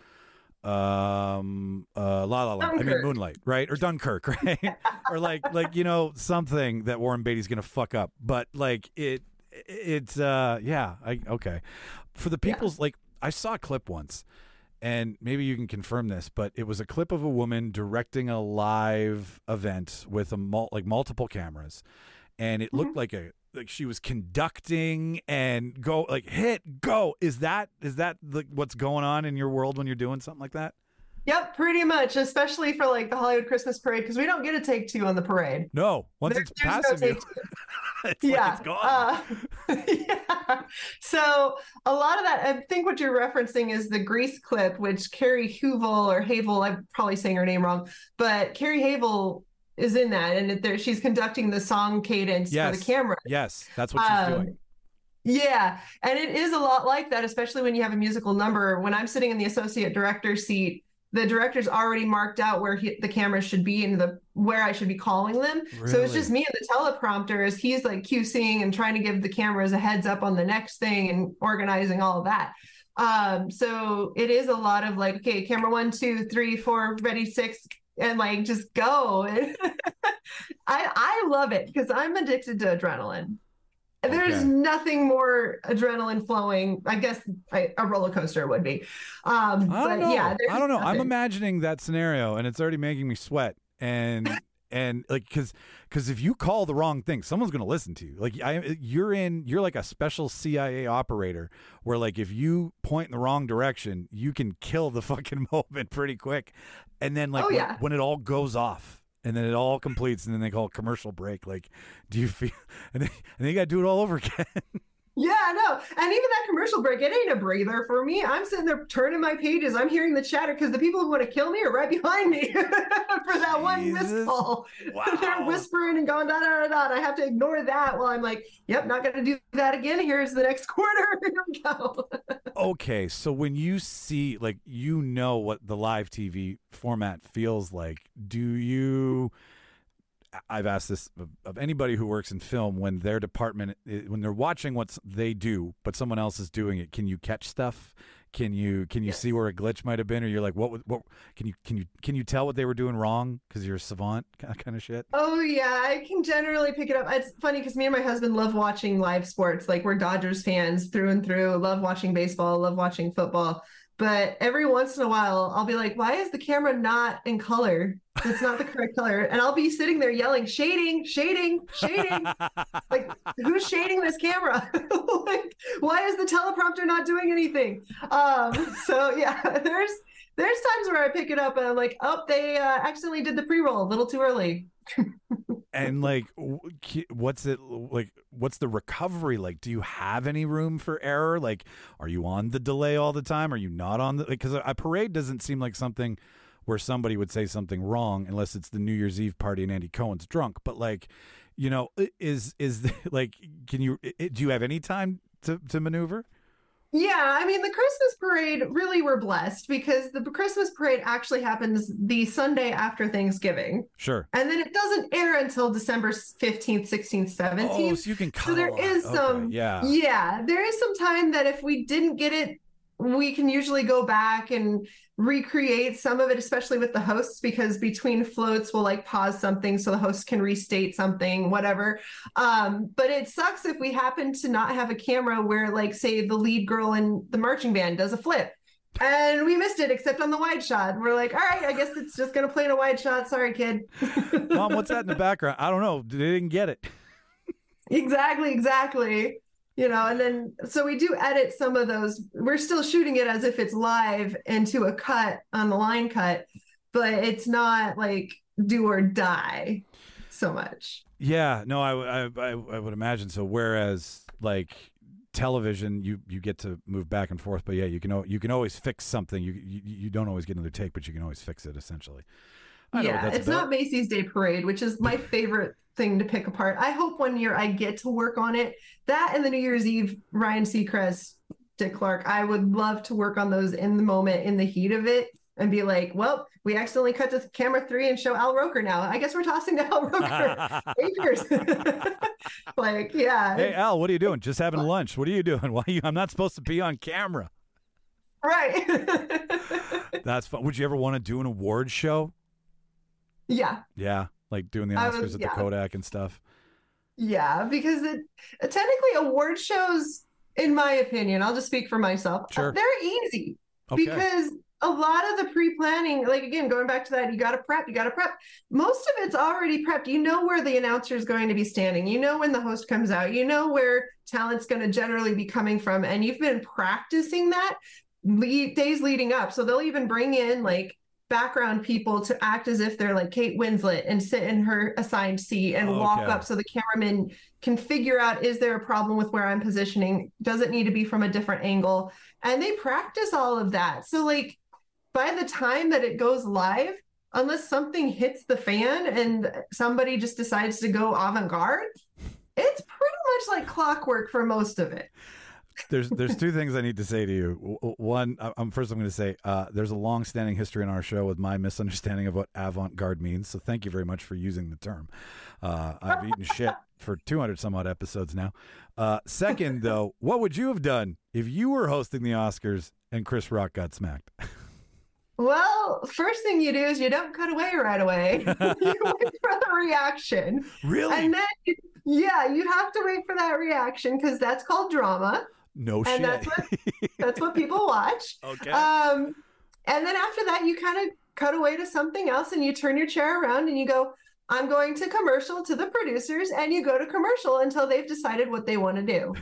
La La Land. I mean Moonlight, right? Or Dunkirk, right? Or like something that Warren Beatty's gonna fuck up. But like it's okay. For the people's like, I saw a clip once, and maybe you can confirm this, but it was a clip of a woman directing a live event with multiple cameras, and it looked like she was conducting and go. Is that what's going on in your world when you're doing something like that? Yep, pretty much, especially for like the Hollywood Christmas Parade, because we don't get a take two on the parade. No, once it's passing you, it's gone. Yeah. So a lot of that, I think what you're referencing is the Grease clip, which Carrie Havel, I'm probably saying her name wrong, but Carrie Havel is in that, and she's conducting the song cadence for the camera. Yes, that's what she's doing. Yeah, and it is a lot like that, especially when you have a musical number. When I'm sitting in the associate director seat, the director's already marked out where the camera should be and where I should be calling them. Really? So it's just me and the teleprompter as he's like QCing and trying to give the cameras a heads up on the next thing and organizing all of that. So it is a lot of like, okay, camera 1, 2, 3, 4, ready, 6, and like just go. I love it because I'm addicted to adrenaline. There's nothing more adrenaline flowing. I guess a roller coaster would be. I don't know. Yeah, I don't know. Nothing. I'm imagining that scenario, and it's already making me sweat. And like, because if you call the wrong thing, someone's going to listen to you. Like you're like a special CIA operator, where like if you point in the wrong direction, you can kill the fucking moment pretty quick. And then like when it all goes off. And then it all completes, and then they call it commercial break. Like, do you feel? And then you got to do it all over again. Yeah, I know. And even that commercial break, it ain't a breather for me. I'm sitting there turning my pages. I'm hearing the chatter because the people who want to kill me are right behind me for that one missed call. Wow. They're whispering and going da da da da. I have to ignore that while I'm like, yep, not going to do that again. Here's the next quarter. Here we go. Okay, so when you see, like, you know what the live TV format feels like, do you... I've asked this of anybody who works in film, when their department, when they're watching what they do, but someone else is doing it, can you catch stuff? Can you see where a glitch might have been, or you're like, what can you tell what they were doing wrong because you're a savant kind of shit? Oh yeah, I can generally pick it up. It's funny because me and my husband love watching live sports. Like we're Dodgers fans through and through. Love watching baseball. Love watching football. But every once in a while, I'll be like, why is the camera not in color? It's not the correct color. And I'll be sitting there yelling, shading, shading, shading. Like, who's shading this camera? Like, why is the teleprompter not doing anything? So yeah, there's times where I pick it up and I'm like, oh, they accidentally did the pre-roll a little too early. And like, what's it like? What's the recovery like? Do you have any room for error? Like, are you on the delay all the time? Are you not on the? Because a parade doesn't seem like something where somebody would say something wrong unless it's the New Year's Eve party and Andy Cohen's drunk. But like, you know, is like, do you have any time to maneuver? Yeah, I mean, the Christmas parade, really, we're blessed because the Christmas parade actually happens the Sunday after Thanksgiving. Sure. And then it doesn't air until December 15th, 16th, 17th. Oh, so you can cut. So there is some, yeah, there is some time that if we didn't get it, we can usually go back and recreate some of it, especially with the hosts, because between floats we'll like pause something so the host can restate something, whatever. But it sucks if we happen to not have a camera where, like, say the lead girl in the marching band does a flip and we missed it except on the wide shot. We're like, all right, I guess it's just going to play in a wide shot. Sorry, kid. Mom, what's that in the background? I don't know. They didn't get it. Exactly. You know, and then, so we do edit some of those. We're still shooting it as if it's live into a cut on the line cut, but it's not like do or die so much. Yeah, no, I would imagine so. Whereas like television, you get to move back and forth, but yeah, you can always fix something. You don't always get another take, but you can always fix it essentially. Yeah, it's not Macy's Day Parade, which is my favorite thing to pick apart. I hope one year I get to work on it. That and the New Year's Eve Ryan Seacrest, Dick Clark. I would love to work on those in the moment, in the heat of it, and be like, well, we accidentally cut to camera 3 and show Al Roker now. I guess we're tossing to Al Roker. 8 years. Like, yeah. Hey, Al, what are you doing? Just having lunch. What are you doing? Why I'm not supposed to be on camera. Right. That's fun. Would you ever want to do an award show? Yeah. Yeah. Like doing the Oscars at the Kodak and stuff. Yeah, because technically award shows, in my opinion, I'll just speak for myself. Sure. They're easy because a lot of the pre-planning, like, again, going back to that, you got to prep. Most of it's already prepped. You know where the announcer is going to be standing. You know when the host comes out. You know where talent's going to generally be coming from. And you've been practicing that days leading up. So they'll even bring in like background people to act as if they're like Kate Winslet and sit in her assigned seat and walk Okay. up so the cameraman can figure out, is there a problem with where I'm positioning? Does it need to be from a different angle? And they practice all of that. So like by the time that it goes live, unless something hits the fan and somebody just decides to go avant-garde, it's pretty much like clockwork for most of it. There's two things I need to say to you. One, I'm going to say there's a long-standing history in our show with my misunderstanding of what avant-garde means. So thank you very much for using the term. I've eaten shit for 200 some odd episodes now. Second, though, what would you have done if you were hosting the Oscars and Chris Rock got smacked? Well, first thing you do is you don't cut away right away. You wait for the reaction. Really? And then, you have to wait for that reaction because that's called drama. No And shit. that's what people watch. Okay. And then after that, you kind of cut away to something else and you turn your chair around and you go, I'm going to commercial to the producers, and you go to commercial until they've decided what they want to do.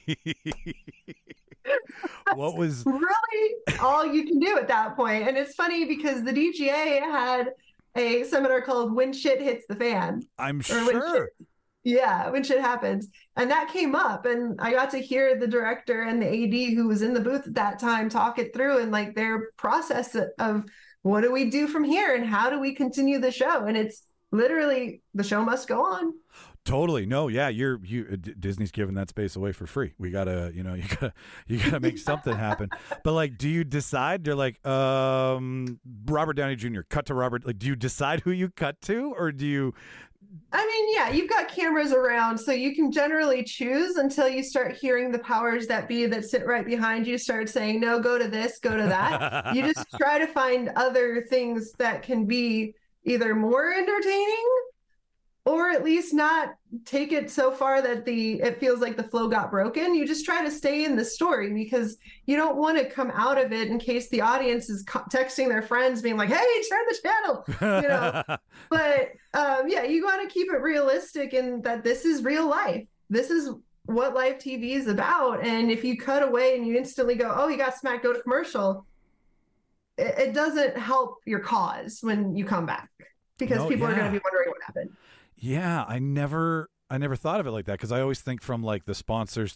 What was Really all you can do at that point. And it's funny because the DGA had a seminar called When Shit Hits the Fan. I'm Or when sure. When shit happens. And that came up, and I got to hear the director and the AD who was in the booth at that time talk it through and like their process of what do we do from here and how do we continue the show? And it's literally the show must go on. Totally. No, yeah, Disney's giving that space away for free. We gotta, you gotta make something happen. But like, do you decide? They're like, Robert Downey Jr. Cut to Robert. Like, do you decide who you cut to, or do you? I mean, yeah, you've got cameras around, so you can generally choose until you start hearing the powers that be that sit right behind you start saying, no, go to this, go to that. You just try to find other things that can be either more entertaining or at least not take it so far that it feels like the flow got broken. You just try to stay in the story because you don't want to come out of it in case the audience is texting their friends being like, hey, turn the channel, But you got to keep it realistic and that this is real life. This is what live TV is about. And if you cut away and you instantly go, oh, he got smacked, go to commercial, it doesn't help your cause when you come back because people are going to be wondering what happened. Yeah, I never thought of it like that because I always think from like the sponsor's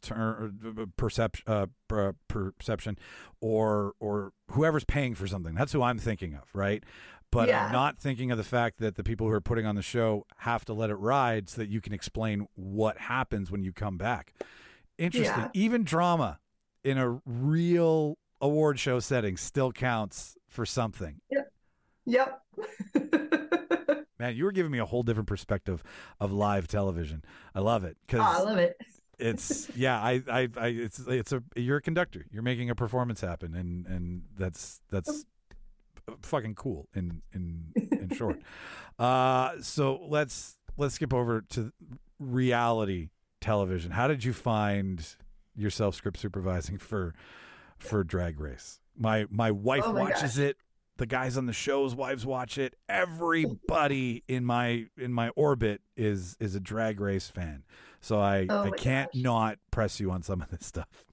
perception or whoever's paying for something. That's who I'm thinking of, right? But I'm not thinking of the fact that the people who are putting on the show have to let it ride so that you can explain what happens when you come back. Interesting. Yeah. Even drama in a real award show setting still counts for something. Yep. Man, you were giving me a whole different perspective of live television. I love it because I love it. it's you're a conductor. You're making a performance happen, and that's fucking cool. In short, so let's skip over to reality television. How did you find yourself script supervising for Drag Race? My wife watches it. The guys on the show's wives watch it. Everybody in my orbit is a Drag Race fan. So I can't not press you on some of this stuff.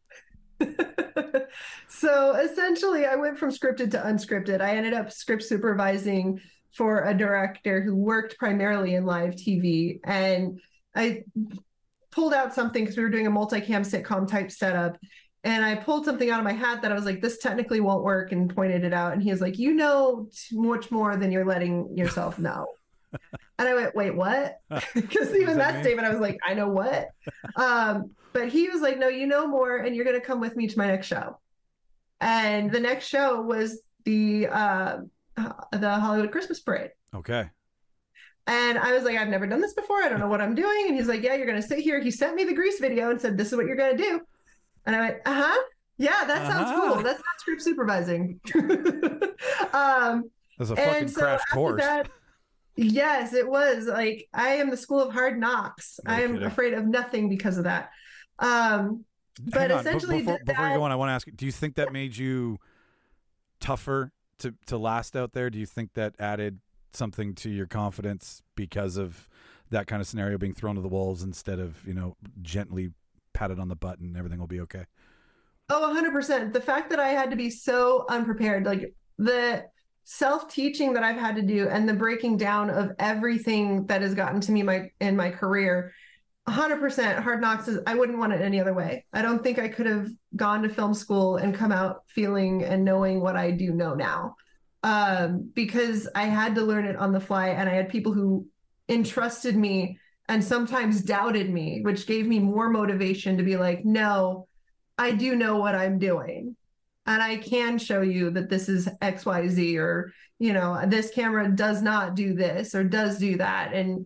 So essentially, I went from scripted to unscripted. I ended up script supervising for a director who worked primarily in live TV. And I pulled out something because we were doing a multicam sitcom type setup. And I pulled something out of my hat that I was like, this technically won't work, and pointed it out. And he was like, you know much more than you're letting yourself know. And I went, wait, what? Because even that statement, I was like, I know what? But he was like, no, you know more, and you're going to come with me to my next show. And the next show was the Hollywood Christmas Parade. Okay. And I was like, I've never done this before. I don't know what I'm doing. And he's like, yeah, you're going to sit here. He sent me the Grease video and said, this is what you're going to do. And I went, yeah, that sounds cool. That's not script supervising. That's a fucking crash course. Yes, it was. Like, I am the school of hard knocks. I am afraid of nothing because of that. But essentially, before you go on, I want to ask you, do you think that made you tougher to last out there? Do you think that added something to your confidence because of that kind of scenario being thrown to the wolves instead of, gently patted on the butt and everything will be okay? 100%. The fact that I had to be so unprepared, like self-teaching that I've had to do and the breaking down of everything that has gotten to me in my career, 100% Hard Knocks I wouldn't want it any other way. I don't think I could have gone to film school and come out feeling and knowing what I do know now, because I had to learn it on the fly, and I had people who entrusted me and sometimes doubted me, which gave me more motivation to be like, no, I do know what I'm doing. And I can show you that this is XYZ, or, this camera does not do this or does do that. And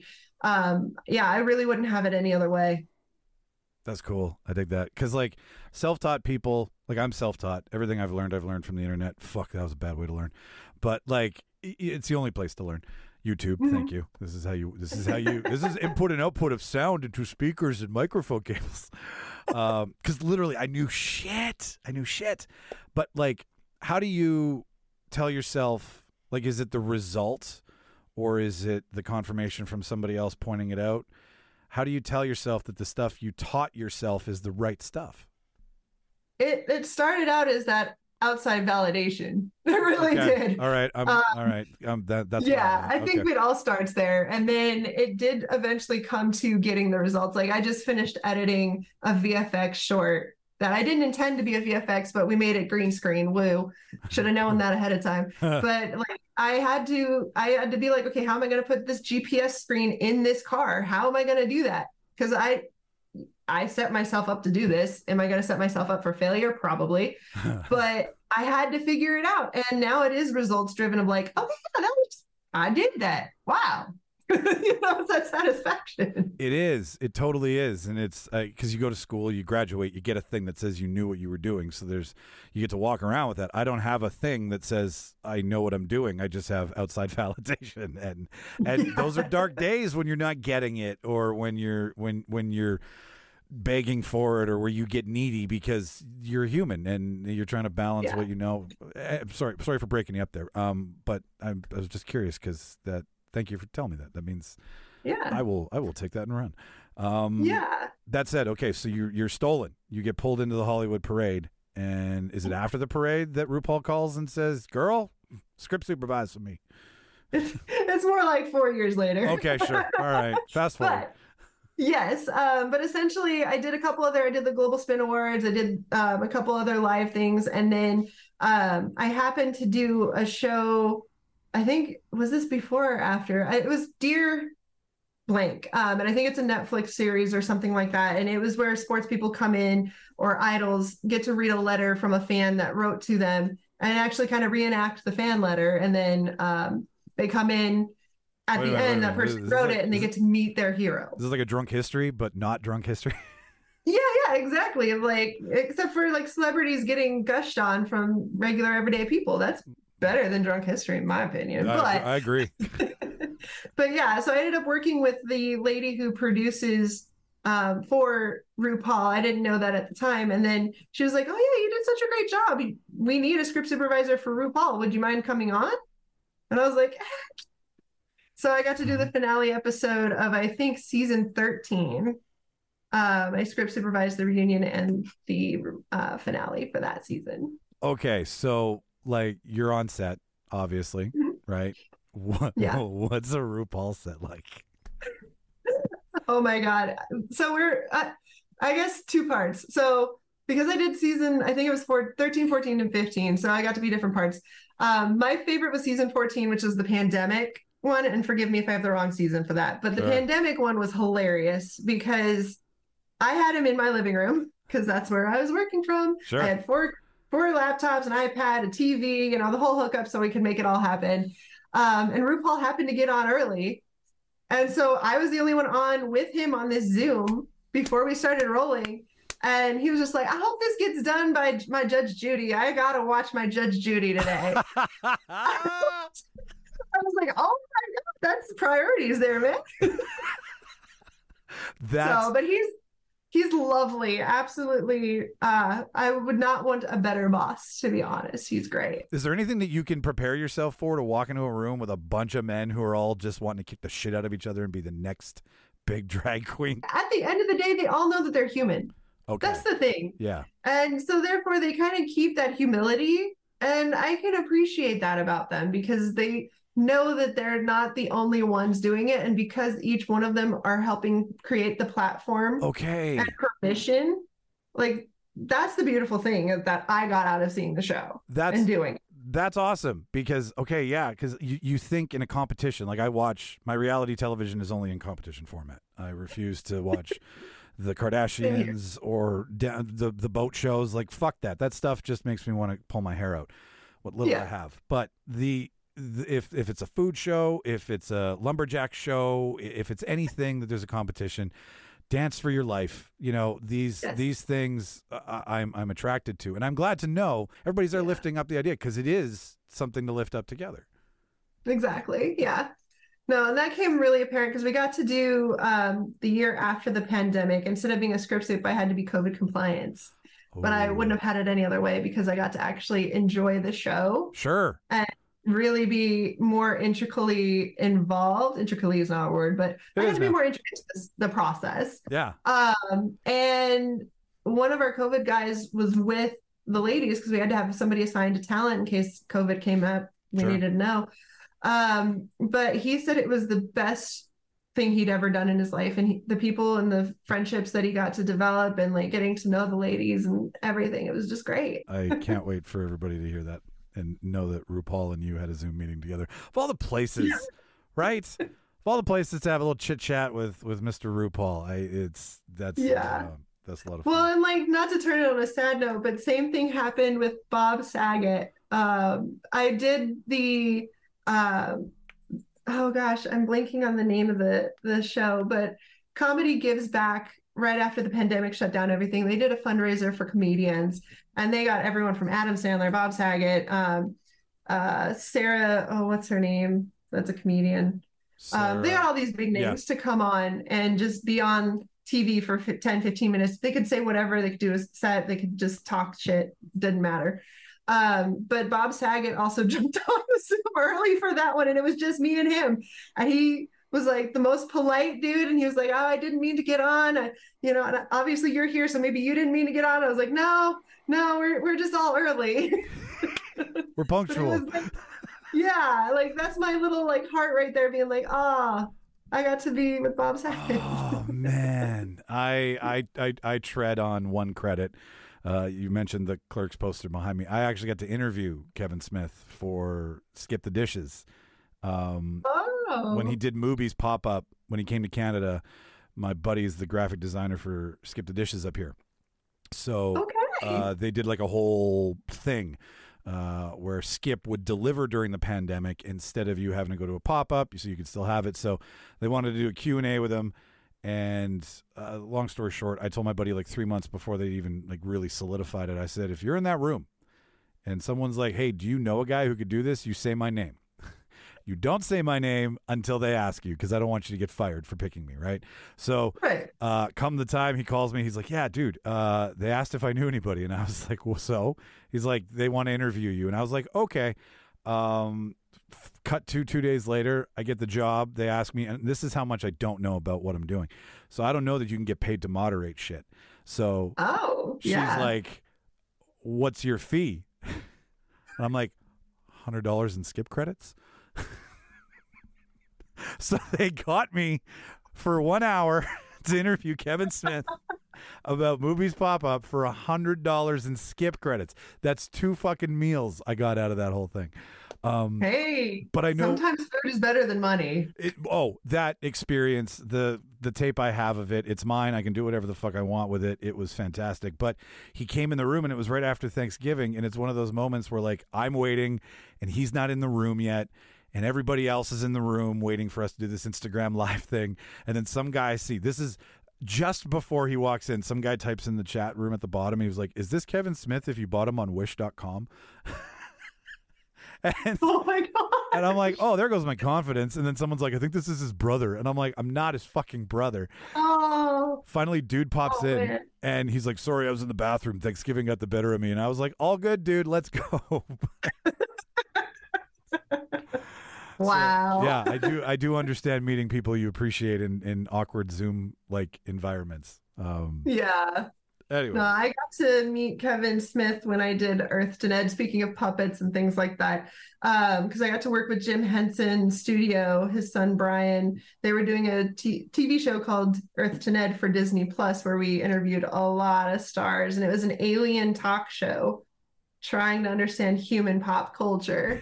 I really wouldn't have it any other way. That's cool. I dig that. Because, like, self-taught people, like, I'm self-taught. Everything I've learned from the internet. Fuck, that was a bad way to learn. But, like, it's the only place to learn. YouTube, thank you. This is input and output of sound into speakers and microphone cables. Because literally, I knew shit. But, like, how do you tell yourself, like, is it the result or is it the confirmation from somebody else pointing it out? How do you tell yourself that the stuff you taught yourself is the right stuff? It started out as that outside validation. It really did. All right. All right. That's I think it all starts there. And then it did eventually come to getting the results. Like, I just finished editing a VFX short that I didn't intend to be a VFX, but we made it green screen. Woo. Should have known that ahead of time. But like, I had to be like, okay, how am I going to put this GPS screen in this car? How am I going to do that? Because I set myself up to do this. Am I going to set myself up for failure? Probably. But I had to figure it out. And now it is results driven of like, oh yeah, I did that. Wow. It's that satisfaction. It is. It totally is. And it's because you go to school, you graduate, you get a thing that says you knew what you were doing. So you get to walk around with that. I don't have a thing that says I know what I'm doing. I just have outside validation. And those are dark days when you're not getting it, or when you're begging for it, or where you get needy because you're human and you're trying to balance what you know. Sorry for breaking you up there. But I was just curious because that. Thank you for telling me that. That means I will take that and run. That said, okay, so you're stolen. You get pulled into the Hollywood parade, and is it after the parade that RuPaul calls and says, "Girl, script supervise with me"? It's more like 4 years later. Okay, sure. All right. Fast forward. Yes, but essentially I did I did the Global Spin Awards, I did a couple other live things, and then I happened to do a show, I think, was this before or after? It was Dear Blank, and I think it's a Netflix series or something like that, and it was where sports people come in, or idols get to read a letter from a fan that wrote to them, and actually kind of reenact the fan letter, and then they come in at the end, that person wrote it, and they get to meet their hero. This is like a Drunk History, but not Drunk History. Yeah, exactly. Like, except for like celebrities getting gushed on from regular everyday people. That's better than Drunk History, in my opinion. I agree. But yeah, so I ended up working with the lady who produces for RuPaul. I didn't know that at the time. And then she was like, "Oh yeah, you did such a great job. We need a script supervisor for RuPaul. Would you mind coming on?" And I was like, So I got to do the finale episode of, I think, season 13. I script supervised the reunion and the finale for that season. Okay, so like, you're on set, obviously, right? What's a RuPaul set like? Oh my God. So we're, I guess, two parts. So because I did season, I think it was 13, 14, and 15. So I got to be different parts. My favorite was season 14, which was the pandemic one. And forgive me if I have the wrong season for that. But the pandemic one was hilarious because I had him in my living room because that's where I was working from. Sure. I had four laptops, an iPad, a TV, the whole hookup so we could make it all happen. And RuPaul happened to get on early. And so I was the only one on with him on this Zoom before we started rolling. And he was just like, "I hope this gets done by my Judge Judy. I got to watch my Judge Judy today." I was like, "Oh my God, that's priorities there, man." But he's lovely. Absolutely. I would not want a better boss, to be honest. He's great. Is there anything that you can prepare yourself for to walk into a room with a bunch of men who are all just wanting to kick the shit out of each other and be the next big drag queen? At the end of the day, they all know that they're human. Okay. That's the thing. Yeah. And so therefore they kind of keep that humility And I can appreciate that about them because they know that they're not the only ones doing it. And because each one of them are helping create the platform Okay. and permission, like that's the beautiful thing that I got out of seeing the show and doing it. That's awesome because, okay, yeah, because you think in a competition, like my reality television is only in competition format. I refuse to watch the Kardashians or the boat shows. Like, fuck that. That stuff just makes me want to pull my hair out, what little I have. But if it's a food show, if it's a lumberjack show, if it's anything that there's a competition, Dance for Your Life, these things I'm attracted to, and I'm glad to know everybody's there lifting up the idea because it is something to lift up together. Exactly. Yeah. No, and that came really apparent because we got to do the year after the pandemic. Instead of being a script soup, I had to be COVID compliance, but I wouldn't have had it any other way because I got to actually enjoy the show. Sure. And really be more intricately involved. Intricately is not a word, but I had to be more intricate to the process. Yeah. And one of our COVID guys was with the ladies because we had to have somebody assigned to talent in case COVID came up. We needed to know. But he said it was the best thing he'd ever done in his life. And the people and the friendships that he got to develop and like getting to know the ladies and everything. It was just great. I can't wait for everybody to hear that and know that RuPaul and you had a Zoom meeting together. Of all the places, right? Of all the places to have a little chit chat with Mr. RuPaul, that's a lot of fun. Well, and like not to turn it on a sad note, but same thing happened with Bob Saget. I did the oh gosh, I'm blanking on the name of the show, but Comedy Gives Back right after the pandemic shut down everything. They did a fundraiser for comedians and they got everyone from Adam Sandler, Bob Saget, Sarah, what's her name? That's a comedian. They got all these big names to come on and just be on TV for 10, 15 minutes. They could say whatever, they could do a set, they could just talk shit, didn't matter. But Bob Saget also jumped on Zoom early for that one, and it was just me and him. And he was like the most polite dude, and he was like, "Oh, I didn't mean to get on. And obviously you're here, so maybe you didn't mean to get on." I was like, "No, we're just all early. We're punctual." Like that's my little like heart right there, being like, "Ah, I got to be with Bob Saget." Oh man, I tread on one credit. You mentioned the Clerks poster behind me. I actually got to interview Kevin Smith for Skip the Dishes. When he did Movies Pop-Up, when he came to Canada, my buddy is the graphic designer for Skip the Dishes up here. So they did like a whole thing where Skip would deliver during the pandemic instead of you having to go to a pop-up, so you could still have it. So they wanted to do a Q&A with him. And long story short, I told my buddy like 3 months before they even like really solidified it. I said, if you're in that room and someone's like, "Hey, do you know a guy who could do this?" You say my name. You don't say my name until they ask you because I don't want you to get fired for picking me, right? So come the time he calls me, he's like, "Yeah, dude, they asked if I knew anybody." And I was like, "Well, so?" He's like, "They want to interview you." And I was like, "Okay." Cut to 2 days later, I get the job. They ask me, and this is how much I don't know about what I'm doing. So I don't know that you can get paid to moderate shit. So she's like, "What's your fee?" And I'm like, $100 in Skip credits. So they got me for 1 hour to interview Kevin Smith about Movies Pop-Up for $100 in Skip credits. That's 2 fucking meals I got out of that whole thing. Hey, but I know sometimes food is better than money. That experience, the tape I have of it, it's mine. I can do whatever the fuck I want with it. It was fantastic. But he came in the room and it was right after Thanksgiving, and it's one of those moments where like I'm waiting and he's not in the room yet, and everybody else is in the room waiting for us to do this Instagram live thing. And then some guy this is just before he walks in, some guy types in the chat room at the bottom. He was like, "Is this Kevin Smith if you bought him on wish.com?" And, oh my God. And I'm like, "Oh, there goes my confidence." And then someone's like, "I think this is his brother." And I'm like, "I'm not his fucking brother." Oh. Finally, dude pops in, man. and he's like, "Sorry, I was in the bathroom. Thanksgiving got the better of me." And I was like, "All good, dude. Let's go." Wow. So, yeah, I do understand meeting people you appreciate in awkward Zoom like environments. Yeah. Anyway. No, I got to meet Kevin Smith when I did Earth to Ned, speaking of puppets and things like that. Because I got to work with Jim Henson Studio, his son Brian. They were doing a TV show called Earth to Ned for Disney Plus, where we interviewed a lot of stars. And it was an alien talk show trying to understand human pop culture.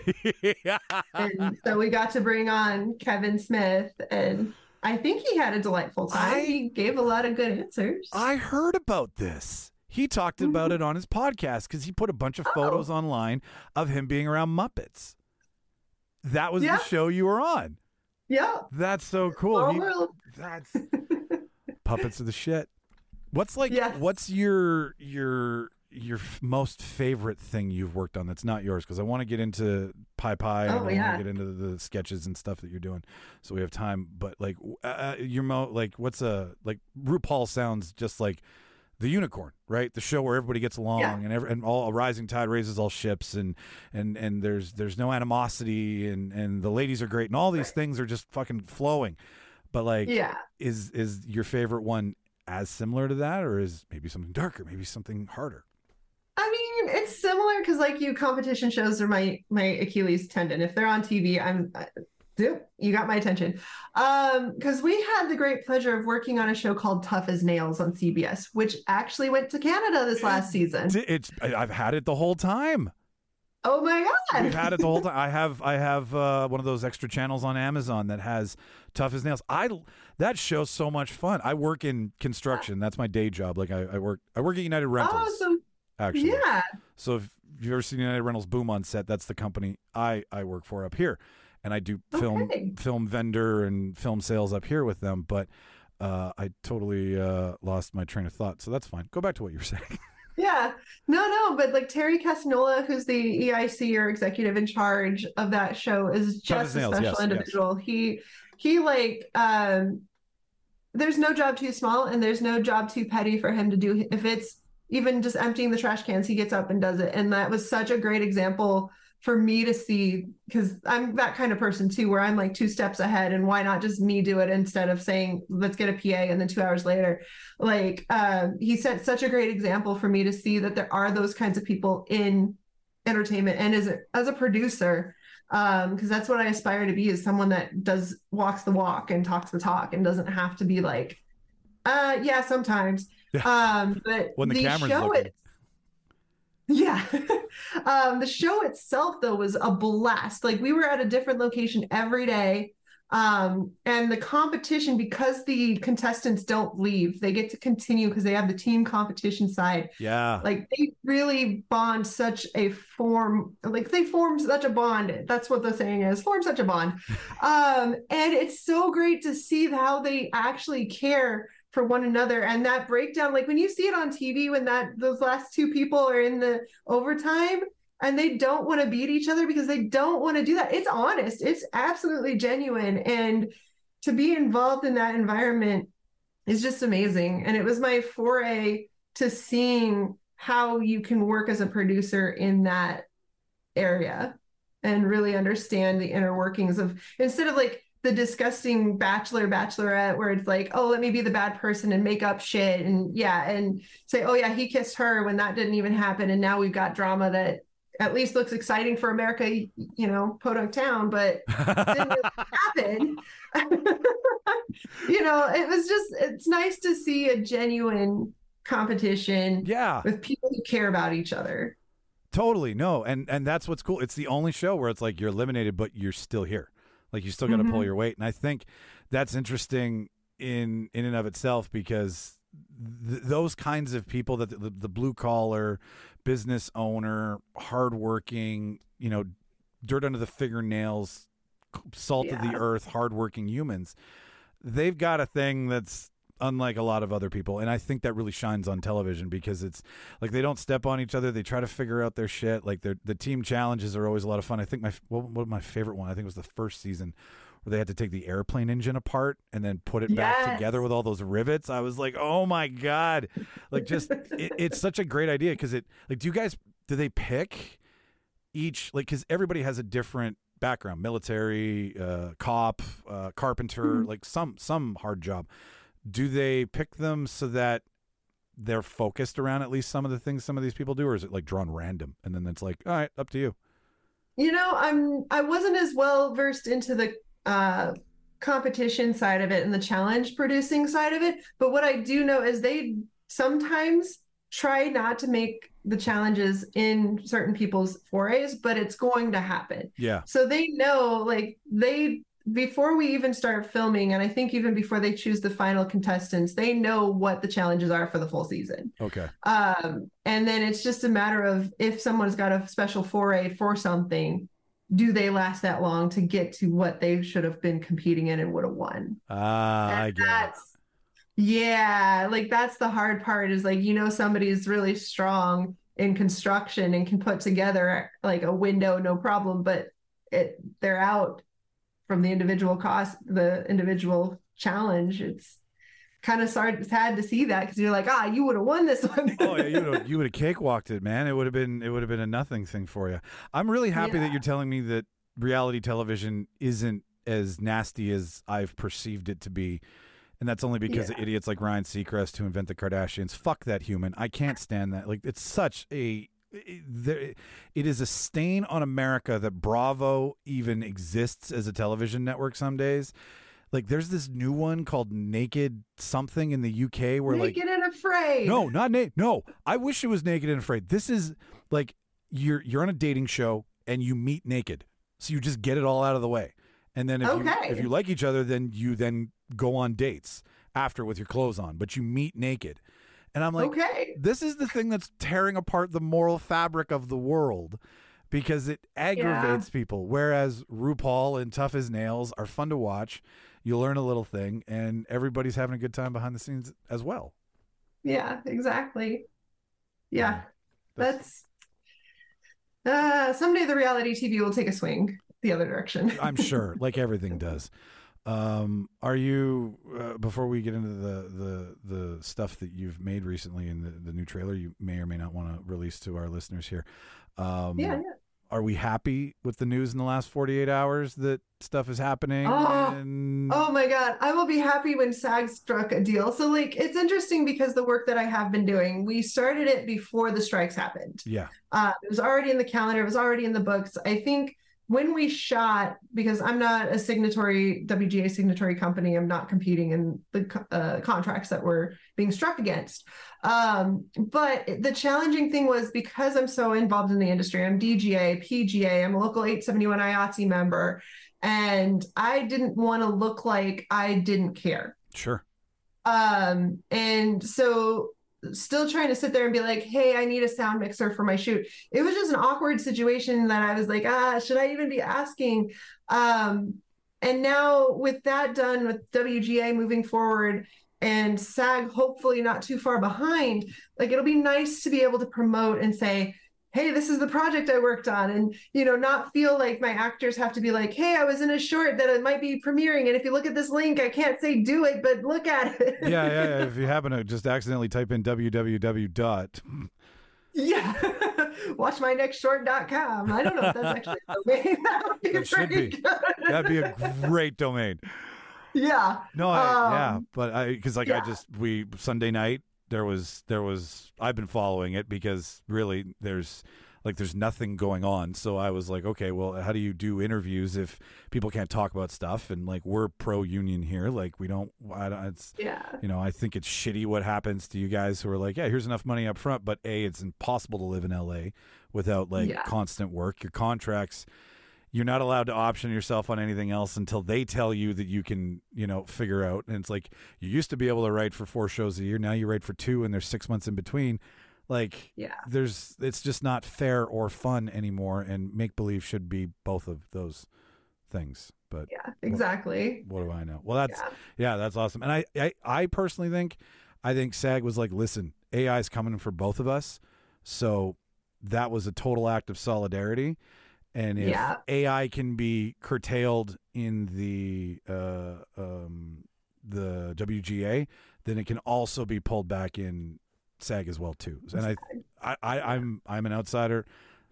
And so we got to bring on Kevin Smith, and I think he had a delightful time. He gave a lot of good answers. I heard about this. He talked about it on his podcast because he put a bunch of photos online of him being around Muppets. That was the show you were on. Yeah. That's so cool. That's Puppets are the shit. What's like? Yes. What's your most favorite thing you've worked on that's not yours? Because I want to get into Pie Pie and I want to get into the sketches and stuff that you're doing, so we have time. But like, what's like RuPaul sounds just like the Unicorn, right? The show where everybody gets along and all a rising tide raises all ships, and there's no animosity, and the ladies are great, and all these things are just fucking flowing. But like, is your favorite one as similar to that, or is maybe something darker, maybe something harder? I mean, it's similar because, like you, competition shows are my Achilles tendon. If they're on TV, you got my attention. Because we had the great pleasure of working on a show called Tough as Nails on CBS, which actually went to Canada this last season. I've had it the whole time. Oh my God. We've had it the whole time. I have one of those extra channels on Amazon that has Tough as Nails. That show's so much fun. I work in construction. That's my day job. Like I work at United Rentals. Actually. Yeah. So if you've ever seen United Rentals boom on set, that's the company I work for up here. And I do film vendor and film sales up here with them. But I totally lost my train of thought. So that's fine. Go back to what you were saying. Yeah. No, but like Terry Casanola, who's the EIC or executive in charge of that show, is just a special individual. Yes. He like there's no job too small and there's no job too petty for him to do. If it's even just emptying the trash cans, he gets up and does it. And that was such a great example for me to see, because I'm that kind of person too, where I'm like 2 steps ahead, and why not just me do it instead of saying, let's get a PA and then 2 hours later. Like he set such a great example for me to see that there are those kinds of people in entertainment and as a producer, because that's what I aspire to be, is someone that walks the walk and talks the talk and doesn't have to be like, sometimes. But when the camera's show looking. The show itself though was a blast. Like we were at a different location every day. And the competition, because the contestants don't leave, they get to continue because they have the team competition side. Yeah. Like they really bond they form such a bond. That's what the saying is, form such a bond. And it's so great to see how they actually care for one another. And that breakdown, like when you see it on TV, when those last 2 people are in the overtime and they don't want to beat each other because they don't want to do that. It's honest. It's absolutely genuine. And to be involved in that environment is just amazing. And it was my foray to seeing how you can work as a producer in that area and really understand the inner workings of, instead of like the disgusting bachelorette where it's like, oh, let me be the bad person and make up shit and say, oh yeah, he kissed her when that didn't even happen. And now we've got drama that at least looks exciting for America, podunk town, but didn't really happen. It's nice to see a genuine competition with people who care about each other. Totally. No. And that's what's cool. It's the only show where it's like you're eliminated, but you're still here. Like you still got to pull your weight. And I think that's interesting in and of itself, because those kinds of people, that the blue collar business owner, hardworking, dirt under the fingernails, salt of the earth, hardworking humans, they've got a thing that's unlike a lot of other people. And I think that really shines on television because it's like they don't step on each other. They try to figure out their shit. Like the team challenges are always a lot of fun. I think my favorite one, I think, was the first season where they had to take the airplane engine apart and then put it back together with all those rivets. I was like, oh my God. Like just, it's such a great idea. Cause do they pick each, like, cause everybody has a different background, military, cop, carpenter, like some hard job. Do they pick them so that they're focused around at least some of the things some of these people do, or is it like drawn random and then it's like, all right, up to you? I wasn't as well versed into the competition side of it and the challenge producing side of it, but what I do know is they sometimes try not to make the challenges in certain people's forays, but it's going to happen. Yeah. So they know, like, before we even start filming, and I think even before they choose the final contestants, they know what the challenges are for the full season. Okay. And then it's just a matter of, if someone's got a special foray for something, do they last that long to get to what they should have been competing in and would have won? I get it. Yeah, like that's the hard part, is like, somebody's really strong in construction and can put together like a window, no problem, but they're out from the individual cost, the individual challenge. It's kind of sad to see that, because you're like, you would have won this one. Oh yeah, you would have cakewalked it, man. It would have been a nothing thing for you. I'm really happy that you're telling me that reality television isn't as nasty as I've perceived it to be. And that's only because of idiots like Ryan Seacrest who invent the Kardashians. Fuck that human. I can't stand that. Like, it's such a... It is a stain on America that Bravo even exists as a television network some days. Like, there's this new one called Naked something in the UK where Naked and Afraid. No, not Naked. No, I wish it was Naked and Afraid. This is like you're on a dating show and you meet naked. So you just get it all out of the way. And then if you like each other, then you go on dates after with your clothes on, but you meet naked. And I'm like, this is the thing that's tearing apart the moral fabric of the world, because it aggravates people. Whereas RuPaul and Tough as Nails are fun to watch. You learn a little thing, and everybody's having a good time behind the scenes as well. Yeah, exactly. Yeah, that's someday the reality TV will take a swing the other direction. I'm sure, like everything does. Are you before we get into the stuff that you've made recently in the new trailer you may or may not want to release to our listeners here, are we happy with the news in the last 48 hours that stuff is happening? Oh my God, I will be happy when SAG struck a deal. So like, it's interesting because the work that I have been doing, we started it before the strikes happened. Yeah. It was already in the calendar, it was already in the books. I think when we shot, because I'm not a WGA signatory company, I'm not competing in the contracts that were being struck against. But the challenging thing was, because I'm so involved in the industry, I'm DGA, PGA, I'm a local 871 IATSE member, and I didn't want to look like I didn't care. Sure. And so still trying to sit there and be like, hey, I need a sound mixer for my shoot. It was just an awkward situation that I was like, should I even be asking? And now with that done, with WGA moving forward and SAG hopefully not too far behind, like, it'll be nice to be able to promote and say, hey, this is the project I worked on, and, not feel like my actors have to be like, hey, I was in a short that it might be premiering, and if you look at this link, I can't say do it, but look at it. Yeah. If you happen to just accidentally type in www. watchmynextshort.com. I don't know if that's actually a domain. That should be. Good. That'd be a great domain. Yeah. No, because Sunday night, there was I've been following it because really there's nothing going on. So I was like, okay, well, how do you do interviews if people can't talk about stuff? And like, we're pro union here. Like, I think it's shitty what happens to you guys who are like, yeah, here's enough money up front, but it's impossible to live in LA without constant work. Your contracts, you're not allowed to option yourself on anything else until they tell you that you can, figure out. And it's like, you used to be able to write for 4 shows a year. Now you write for 2 and there's 6 months in between. Like, it's just not fair or fun anymore. And make believe should be both of those things. But yeah, exactly. What do I know? Well, that's awesome. And I personally think SAG was like, listen, AI is coming for both of us. So that was a total act of solidarity. And if AI can be curtailed in the WGA, then it can also be pulled back in SAG as well too. And I'm an outsider.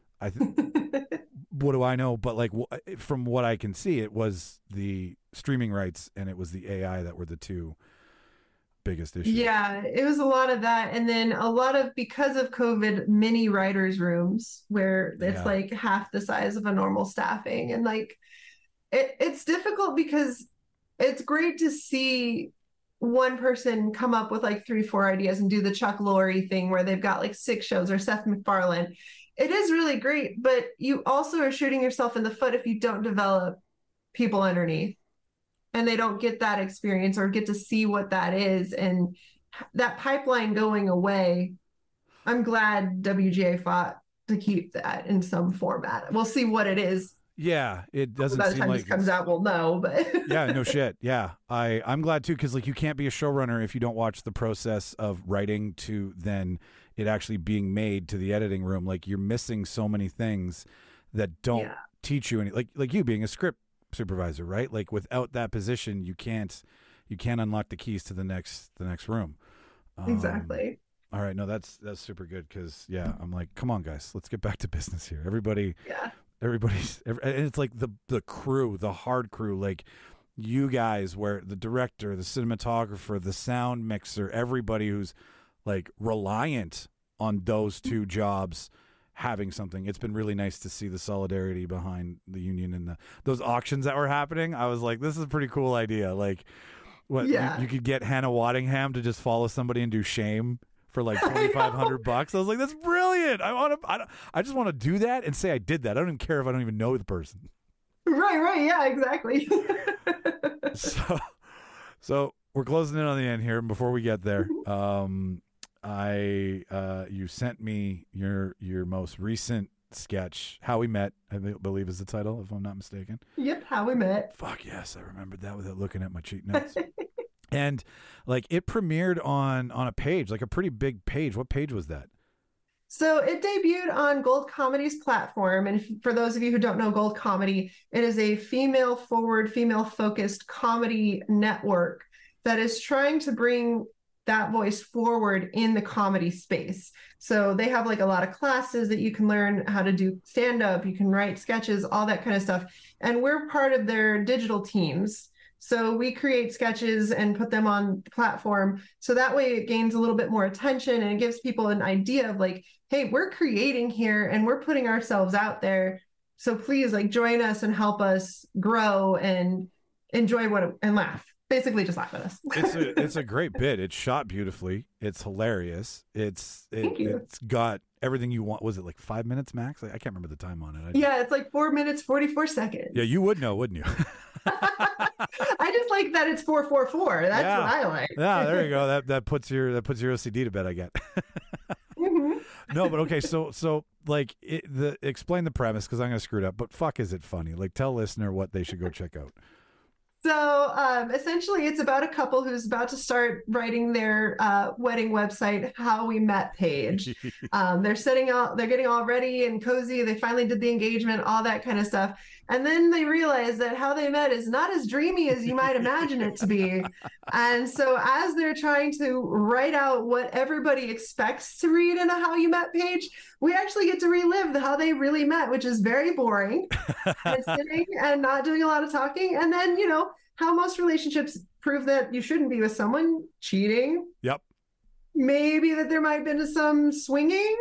What do I know? But like, from what I can see, it was the streaming rights and it was the AI that were the two biggest issue. Yeah, it was a lot of that. And then a lot of, because of COVID, mini writers' rooms where it's like half the size of a normal staffing. And like, it's difficult because it's great to see one person come up with like 3-4 ideas and do the Chuck Lorre thing where they've got like 6 shows, or Seth MacFarlane. It is really great, but you also are shooting yourself in the foot if you don't develop people underneath and they don't get that experience or get to see what that is. And that pipeline going away, I'm glad WGA fought to keep that in some format. We'll see what it is. Yeah, it doesn't by the seem time like this comes out, we'll know. But yeah, no shit. Yeah, I'm glad too, because like you can't be a showrunner if you don't watch the process of writing to then it actually being made to the editing room. Like you're missing so many things that don't teach you any. Like you being a script supervisor, right? Like without that position, you can't unlock the keys to the next room. Exactly. All right, no, that's super good because I'm like, come on, guys, let's get back to business here. Everybody's and it's like the crew, the hard crew, like you guys, where the director, the cinematographer, the sound mixer, everybody who's like reliant on those 2 jobs having something. It's been really nice to see the solidarity behind the union and those auctions that were happening. I was like, this is a pretty cool idea. Like what you could get Hannah Waddingham to just follow somebody and do Shame for like $2,500. I was like, that's brilliant. I just want to do that and say I did that. I don't even care if I don't even know the person. Right. Yeah, exactly. So we're closing in on the end here. And before we get there, you sent me your most recent sketch, How We Met, I believe is the title, if I'm not mistaken. Yep, How We Met. Fuck yes, I remembered that without looking at my cheat notes. And like it premiered on a page, like a pretty big page. What page was that? So it debuted on Gold Comedy's platform. And for those of you who don't know Gold Comedy, it is a female-forward, female-focused comedy network that is trying to bring that voice forward in the comedy space. So they have like a lot of classes that you can learn how to do stand-up, you can write sketches, all that kind of stuff. And we're part of their digital teams. So we create sketches and put them on the platform. So that way it gains a little bit more attention and it gives people an idea of like, hey, we're creating here and we're putting ourselves out there. So please like join us and help us grow and enjoy and laugh. Basically just laugh at us. It's a great bit. It's shot beautifully. It's hilarious. It's got everything you want. Was it like 5 minutes max? I can't remember the time on it. Yeah, it's like 4 minutes, 44 seconds. Yeah, you would know, wouldn't you? I just like that it's 444. That's what I like. Yeah, there you go. That puts your OCD to bed, I get. No, but okay, so like explain the premise because I'm gonna screw it up. But fuck, is it funny? Like tell listener what they should go check out. So essentially, it's about a couple who's about to start writing their wedding website, How We Met page. They're getting all ready and cozy. They finally did the engagement, all that kind of stuff. And then they realize that How They Met is not as dreamy as you might imagine it to be. And so as they're trying to write out what everybody expects to read in a How You Met page, we actually get to relive how they really met, which is very boring and sitting and not doing a lot of talking. And then, how most relationships prove that you shouldn't be with someone: cheating. Yep. Maybe that there might have been some swinging.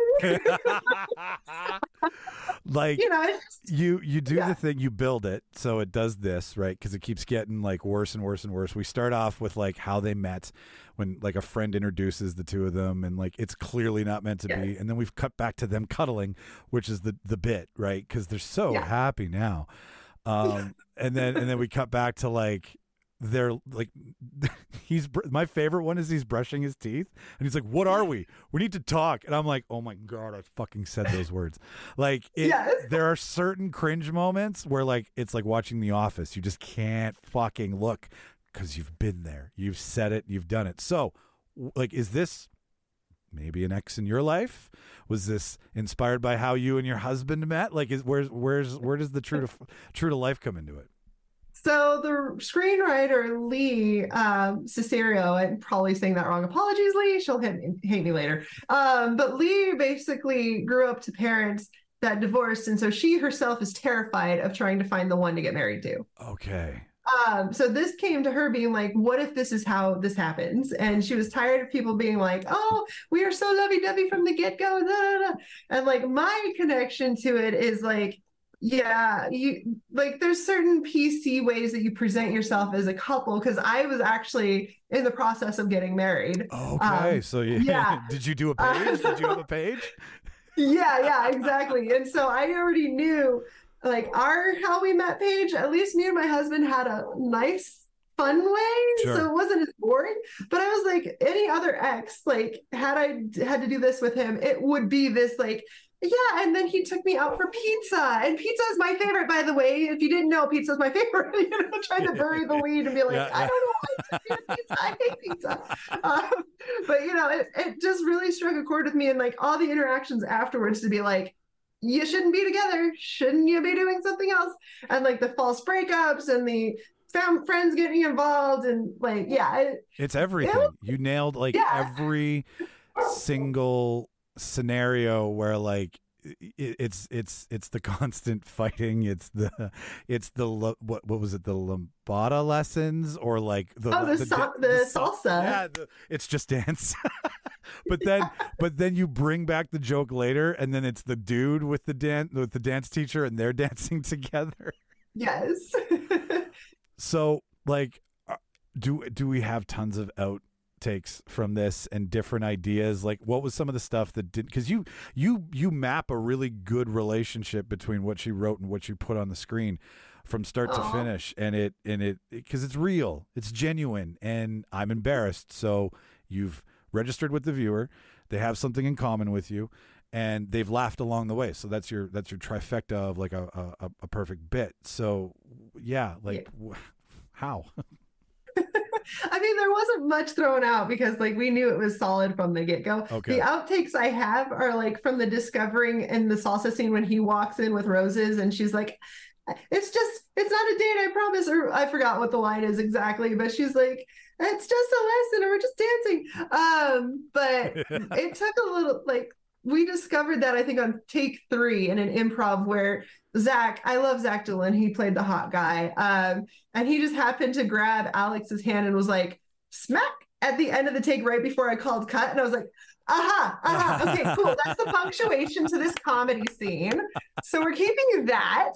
Like you do Yeah. the thing, you build it so it does this, right? Because it keeps getting like worse and worse and worse. We start off with like how they met when like a friend introduces the two of them and like it's clearly not meant to be, and then we've cut back to them cuddling, which is the bit, right? Because they're so happy now. And then we cut back to like they're like my favorite one is he's brushing his teeth and he's like, what are we need to talk, and I'm like, oh my god, I fucking said those words. Like there are certain cringe moments where like it's like watching The Office, you just can't fucking look because you've been there, you've said it, you've done it. So like, is this maybe an ex in your life? Was this inspired by how you and your husband met? Like where does the true to life come into it? So the screenwriter Lee Cesario, I'm probably saying that wrong. Apologies, Lee. She'll hate me later. But Lee basically grew up to parents that divorced, and so she herself is terrified of trying to find the one to get married to. Okay. So this came to her being like, what if this is how this happens? And she was tired of people being like, oh, we are so lovey-dovey from the get-go. Da, da, da. And like my connection to it is like, yeah, you like there's certain PC ways that you present yourself as a couple, because I was actually in the process of getting married. Okay. So yeah. Did you do a page? Did you have a page? Yeah, exactly. And so I already knew like our how we met page, at least me and my husband had a nice fun way. Sure. So it wasn't as boring. But I was like, any other ex, like had I had to do this with him, it would be this like, yeah, and then he took me out for pizza. And pizza is my favorite, by the way. If you didn't know, pizza is my favorite. Trying to bury the lead and be like, I don't know why I pizza. I hate pizza. But, it just really struck a chord with me. And, like, all the interactions afterwards to be like, you shouldn't be together. Shouldn't you be doing something else? And, like, the false breakups and the friends getting involved. And, like, yeah. It's everything. You nailed, like, every single scenario where like it's the constant fighting, it's the what was it, the lambada lessons, or like the salsa. Yeah, it's just dance. but then you bring back the joke later, and then it's the dude with the dance teacher, and they're dancing together. Yes. So like do we have tons of outtakes from this and different ideas? Like, what was some of the stuff that didn't, because you map a really good relationship between what she wrote and what you put on the screen from start to finish, and it because it's real, it's genuine, and I'm embarrassed. So you've registered with the viewer, they have something in common with you, and they've laughed along the way. So that's your trifecta of like a perfect bit. So yeah, like how? I mean, there wasn't much thrown out because like we knew it was solid from the get-go. Okay. The outtakes I have are like from the discovering in the salsa scene when he walks in with roses and she's like, it's not a date, I promise. Or I forgot what the line is exactly, but she's like, it's just a lesson, or we're just dancing. But it took a little, like, we discovered that I think on take 3 in an improv where Zach, I love Zach Dylan, he played the hot guy. And he just happened to grab Alex's hand and was like, smack at the end of the take right before I called cut. And I was like, okay, cool. That's the punctuation to this comedy scene. So we're keeping that.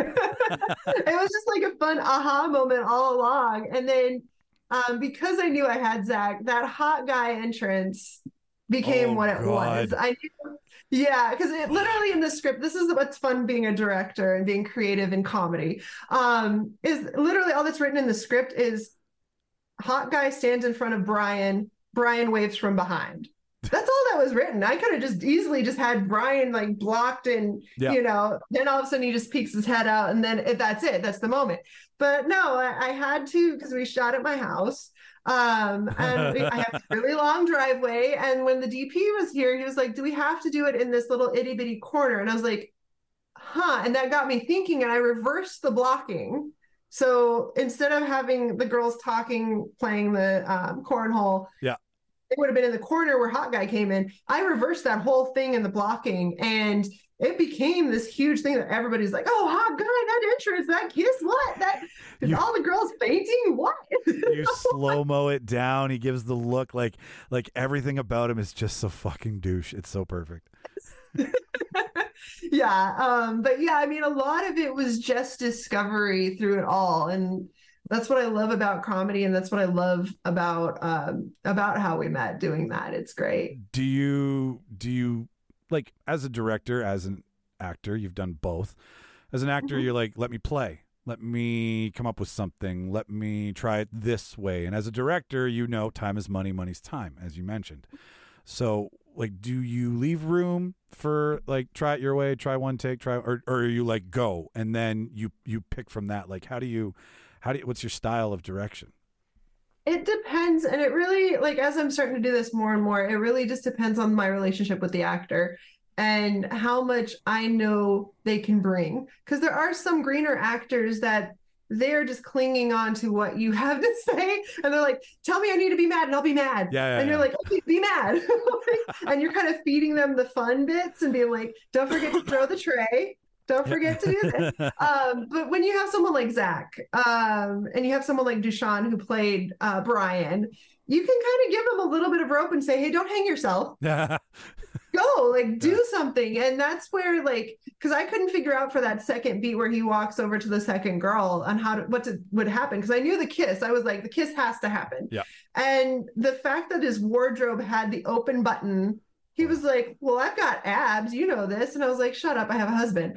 It was just like a fun aha moment all along. And then because I knew I had Zach, that hot guy entrance became what it was. I knew, yeah, because it literally in the script, this is what's fun being a director and being creative in comedy, is literally all that's written in the script is hot guy stands in front of Brian waves from behind. That's all that was written. I could have just easily just had Brian like blocked and, then all of a sudden he just peeks his head out and then that's it. That's the moment. But no, I had to, because we shot at my house. And I have a really long driveway. And when the DP was here, he was like, do we have to do it in this little itty bitty corner? And I was like, and that got me thinking, and I reversed the blocking. So instead of having the girls talking, playing the cornhole, it would have been in the corner where hot guy came in. I reversed that whole thing in the blocking, and it became this huge thing that everybody's like, oh, hot guy, that entrance, that kiss, what? That is all the girls fainting? What? You slow-mo it down. He gives the look like everything about him is just so fucking douche. It's so perfect. Yeah. But yeah, I mean, a lot of it was just discovery through it all. And that's what I love about comedy, and that's what I love about How We Met, doing that. It's great. Do you like, as a director, as an actor, you've done both. As an actor, you're like, let me play. Let me come up with something. Let me try it this way. And as a director, time is money, money's time, as you mentioned. So, like, do you leave room for, like, try it your way, try one take, or are you like, go, and then you pick from that? Like, how do you, what's your style of direction? It depends. And it really, like, as I'm starting to do this more and more, it really just depends on my relationship with the actor and how much I know they can bring. Because there are some greener actors that they're just clinging on to what you have to say. And they're like, tell me I need to be mad and I'll be mad. And you're like, okay, be mad. And you're kind of feeding them the fun bits and being like, don't forget to throw the tray. Don't forget to do this. But when you have someone like Zach, and you have someone like Dushan who played Brian, you can kind of give them a little bit of rope and say, hey, don't hang yourself. Go, like, do something. And that's where, like, because I couldn't figure out for that second beat where he walks over to the second girl on what would happen, because I knew the kiss. I was like, the kiss has to happen. Yeah. And the fact that his wardrobe had the open button, he was like, well, I've got abs, you know this. And I was like, shut up, I have a husband.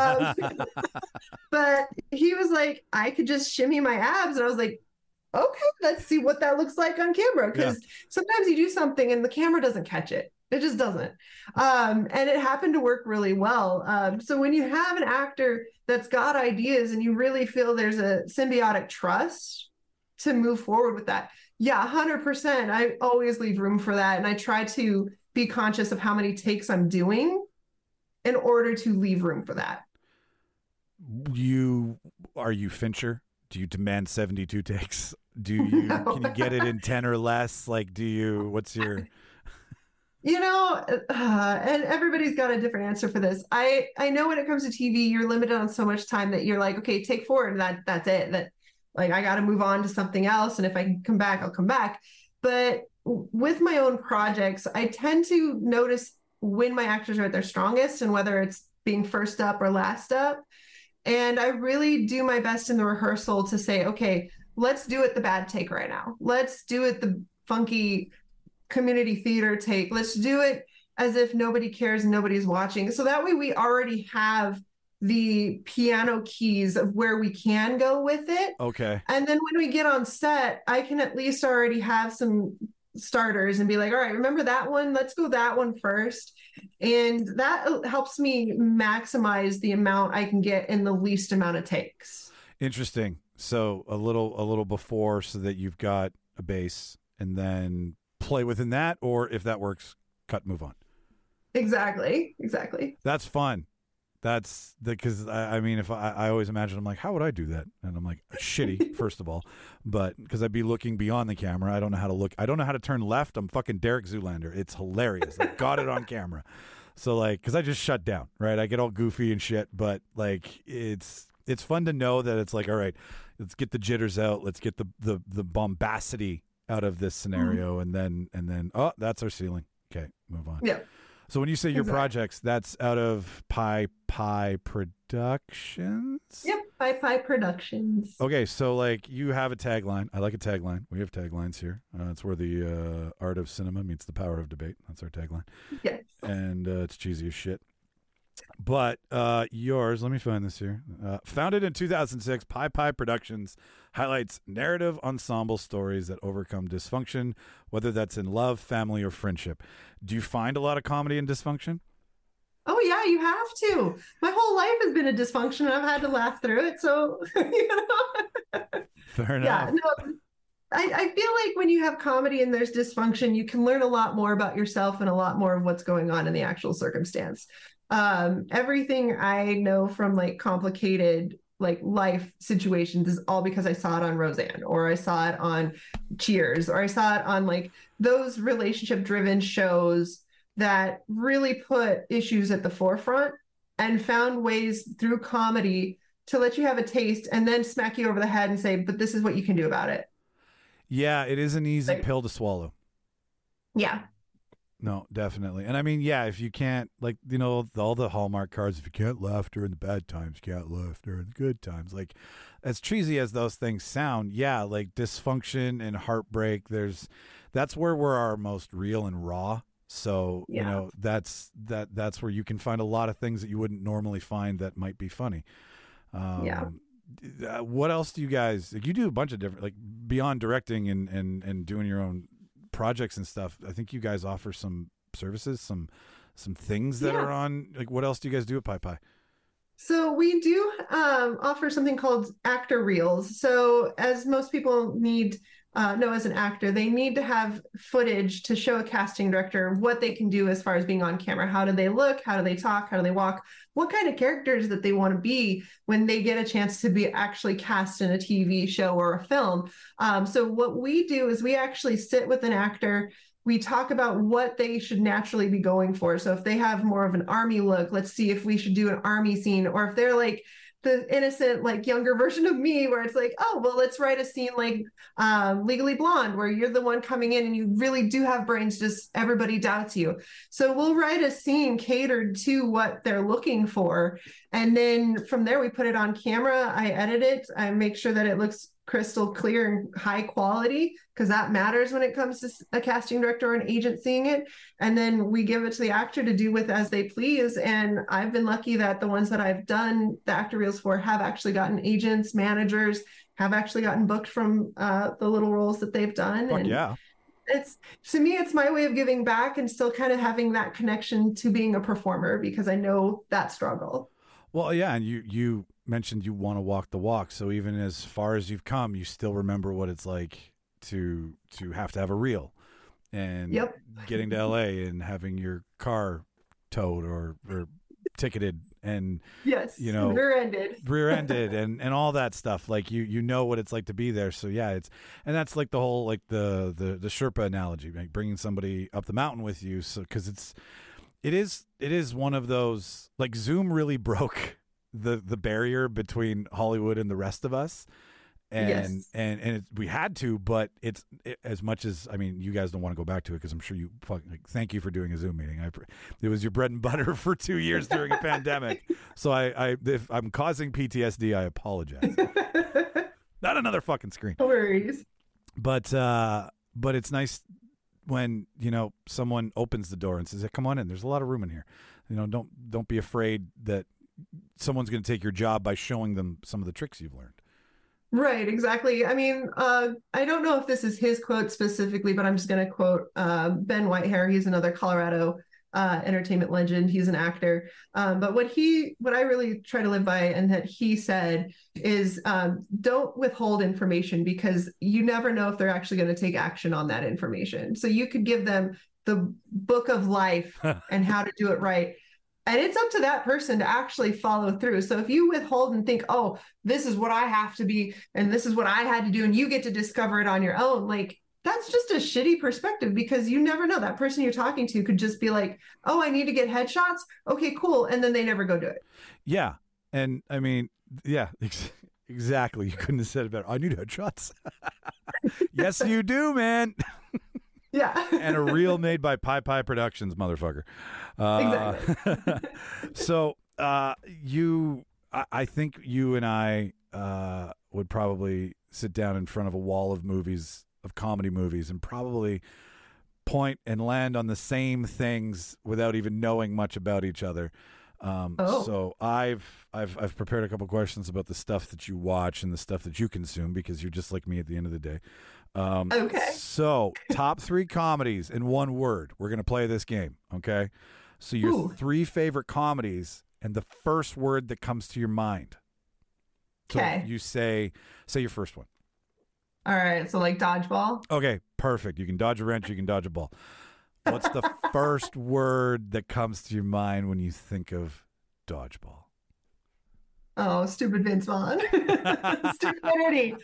But he was like, I could just shimmy my abs. And I was like, okay, let's see what that looks like on camera. Because sometimes you do something and the camera doesn't catch it. It just doesn't. And it happened to work really well. So when you have an actor that's got ideas and you really feel there's a symbiotic trust to move forward with that, 100%. I always leave room for that. And I try to be conscious of how many takes I'm doing in order to leave room for that. Are you Fincher? Do you demand 72 takes? Can you get it in 10 or less? Like, what's your... and everybody's got a different answer for this. I know when it comes to TV, you're limited on so much time that you're like, okay, take 4 and that's it. That, like, I got to move on to something else. And if I can come back, I'll come back. But with my own projects, I tend to notice when my actors are at their strongest and whether it's being first up or last up. And I really do my best in the rehearsal to say, okay, let's do it the bad take right now. Let's do it the funky community theater take. Let's do it as if nobody cares and nobody's watching. So that way we already have the piano keys of where we can go with it. Okay. And then when we get on set, I can at least already have some starters and be like, all right, remember that one? Let's go that one first. And that helps me maximize the amount I can get in the least amount of takes. Interesting. So a little before, so that you've got a base, and then play within that, or if that works, cut, move on. Exactly. That's fun. That's because I mean, if I always imagine, I'm like, how would I do that? And I'm like, shitty, first of all, but because I'd be looking beyond the camera. I don't know how to look. I don't know how to turn left. I'm fucking Derek Zoolander. It's hilarious. I got it on camera. So like, because I just shut down, right? I get all goofy and shit, but like, it's fun to know that it's like, all right, let's get the jitters out. Let's get the bombacity out of this scenario, and then oh, that's our ceiling. Okay, move on. Yeah. So when you say your projects, that's out of Pie Productions? Yep, Pie Productions. Okay, so like you have a tagline. I like a tagline. We have taglines here. It's where the art of cinema meets the power of debate. That's our tagline. Yes. And it's cheesy as shit. But yours, let me find this here. Founded in 2006, Pie Productions highlights narrative ensemble stories that overcome dysfunction, whether that's in love, family, or friendship. Do you find a lot of comedy in dysfunction? Oh, yeah, you have to. My whole life has been a dysfunction, and I've had to laugh through it. So, Fair enough. Yeah, no, I feel like when you have comedy and there's dysfunction, you can learn a lot more about yourself and a lot more of what's going on in the actual circumstance. Everything I know from like complicated like life situations is all because I saw it on Roseanne, or I saw it on Cheers, or I saw it on like those relationship driven shows that really put issues at the forefront and found ways through comedy to let you have a taste and then smack you over the head and say, but this is what you can do about it. Yeah, it is an easy pill to swallow. Yeah. No, definitely. And I mean, yeah, if you can't, like, you know, all the Hallmark cards, if you can't laugh during the bad times, you can't laugh during the good times. Like, as cheesy as those things sound, yeah, like dysfunction and heartbreak, that's where we're our most real and raw. So, you know, that's where you can find a lot of things that you wouldn't normally find that might be funny. What else do you guys, like, you do a bunch of different, like, beyond directing and doing your own projects and stuff, I think you guys offer some services, some things that are on, like, what else do you guys do at Pie? So we do offer something called actor reels. So as most people know as an actor, they need to have footage to show a casting director what they can do as far as being on camera. How do they look? How do they talk? How do they walk? What kind of characters that they want to be when they get a chance to be actually cast in a TV show or a film. So what we do is we actually sit with an actor we talk about what they should naturally be going for. So if they have more of an army look, let's see if we should do an army scene. Or if they're like the innocent, like younger version of me, where it's like, oh, well, let's write a scene like Legally Blonde, where you're the one coming in and you really do have brains, just everybody doubts you. So we'll write a scene catered to what they're looking for. And then from there, we put it on camera. I edit it. I make sure that it looks crystal clear and high quality, because that matters when it comes to a casting director or an agent seeing it. And then we give it to the actor to do with as they please. And I've been lucky that the ones that I've done the actor reels for have actually gotten agents, managers, have actually gotten booked from the little roles that they've done. Fuck and yeah. it's, to me, it's my way of giving back and still kind of having that connection to being a performer, because I know that struggle. Well, yeah, and you mentioned you want to walk the walk. So even as far as you've come, you still remember what it's like to have a reel, and Yep. getting to LA and having your car towed or ticketed, and Yes, you know, rear-ended and all that stuff. Like you know what it's like to be there. So yeah, and that's like the whole, like the Sherpa analogy, like bringing somebody up the mountain with you. So because it is one of those, like, Zoom really broke the barrier between Hollywood and the rest of us. And Yes. and we had to, but as much as, I mean, you guys don't want to go back to it, because I'm sure you thank you for doing a Zoom meeting. It was your bread and butter for 2 years during a pandemic. So if I'm causing PTSD, I apologize. Not another fucking screen. No worries. But it's nice when, you know, someone opens the door and says, hey, come on in. There's a lot of room in here. You know, don't be afraid that someone's going to take your job by showing them some of the tricks you've learned. Right, exactly. I mean, I don't know if this is his quote specifically, but I'm just going to quote Ben Whitehair. He's another Colorado entertainment legend. He's an actor. But what I really try to live by, and that he said, is don't withhold information, because you never know if they're actually going to take action on that information. So you could give them the book of life and how to do it right. And it's up to that person to actually follow through. So if you withhold and think, oh, this is what I have to be, and this is what I had to do, and you get to discover it on your own, like, that's just a shitty perspective, because you never know. That person you're talking to could just be like, oh, I need to get headshots. Okay, cool. And then they never go do it. Yeah. And I mean, yeah, exactly. You couldn't have said it better. I need headshots. Yes, you do, man. Yeah. And a reel made by Pie Pie Productions, motherfucker. Exactly. So I think you and I would probably sit down in front of a wall of movies, of comedy movies, and probably point and land on the same things without even knowing much about each other. So I've prepared a couple questions about the stuff that you watch and the stuff that you consume, because you're just like me at the end of the day. Okay. So top 3 comedies in one word. We're going to play this game. Okay. So your 3 favorite comedies and the first word that comes to your mind. So Okay. you say your first one. All right. So like dodgeball. Okay. Perfect. You can dodge a wrench. You can dodge a ball. What's the first word that comes to your mind when you think of dodgeball? Oh, stupid Vince Vaughn. Stupidity.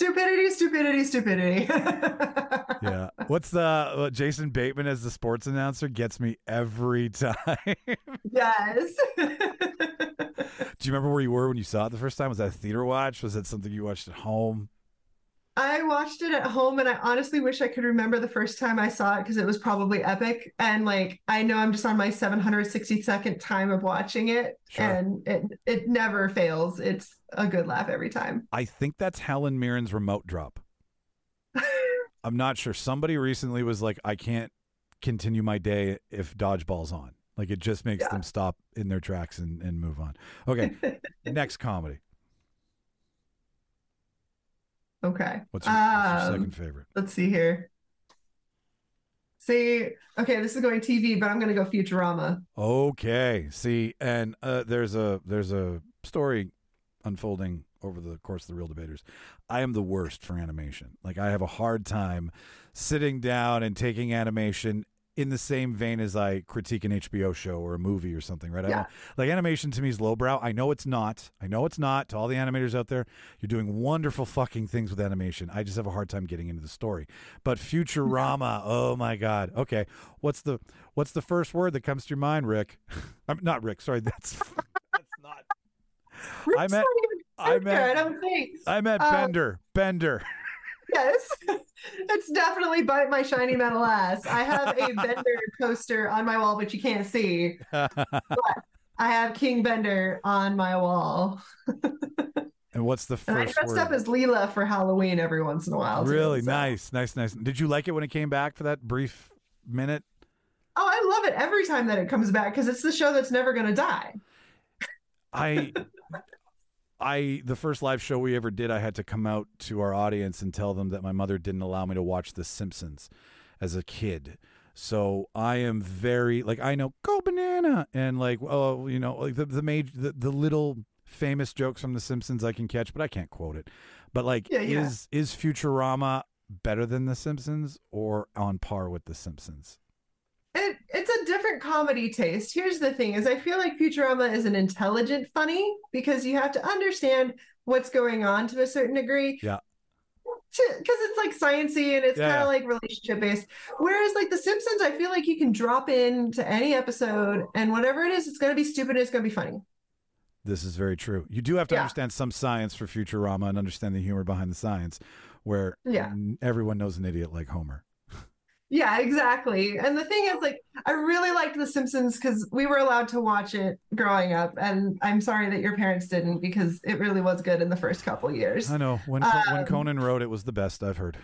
Yeah. What's Jason Bateman as the sports announcer gets me every time. Yes. Do you remember where you were when you saw it the first time? Was that a theater watch? Was that something you watched at home? I watched it at home, and I honestly wish I could remember the first time I saw it, because it was probably epic. And like, I know I'm just on my 762nd time of watching it, Sure. and it never fails. It's a good laugh every time. I think that's Helen Mirren's remote drop. I'm not sure. Somebody recently was like, I can't continue my day if dodgeball's on. Like, it just makes them stop in their tracks and move on. Okay. Next comedy. Okay. What's your second favorite? Let's see here. See, okay, this is going TV, but I'm going to go Futurama. Okay. See, and there's a story unfolding over the course of the Real Debaters. I am the worst for animation. Like, I have a hard time sitting down and taking animation in the same vein as I critique an HBO show or a movie or something, right? Yeah. Like animation to me is lowbrow. I know it's not. To all the animators out there, you're doing wonderful fucking things with animation. I just have a hard time getting into the story. But Futurama, oh my God. Okay. What's the first word that comes to your mind, Rick? I'm not Rick, sorry, that's not. Rick's not even I there, I don't think. I meant Bender. Yes, it's definitely Bite My Shiny Metal Ass. I have a Bender poster on my wall, which you can't see. But I have King Bender on my wall. And what's the And I first dressed word? up as Leela for Halloween every once in a while. too, Really so. nice. Did you like it when it came back for that brief minute? Oh, I love it every time that it comes back because it's the show that's never going to die. The first live show we ever did, I had to come out to our audience and tell them that my mother didn't allow me to watch The Simpsons as a kid. So I am very, like, I know Go Banana and like, oh, you know, like the little famous jokes from The Simpsons I can catch, but I can't quote it. But like, Yeah. is Futurama better than The Simpsons or on par with The Simpsons? It's a different comedy taste. Here's the thing is I feel like Futurama is an intelligent funny because you have to understand what's going on to a certain degree. Yeah. Because it's like sciencey and it's Yeah, kind yeah. of like relationship based. Whereas like The Simpsons, I feel like you can drop into any episode and whatever it is, it's going to be stupid and it's going to be funny. This is very true. You do have to Yeah. understand some science for Futurama and understand the humor behind the science, where Yeah. everyone knows an idiot like Homer. Yeah, exactly. And the thing is, like, I really liked The Simpsons because we were allowed to watch it growing up. And I'm sorry that your parents didn't because it really was good in the first couple years. I know. When Conan wrote it was the best I've heard.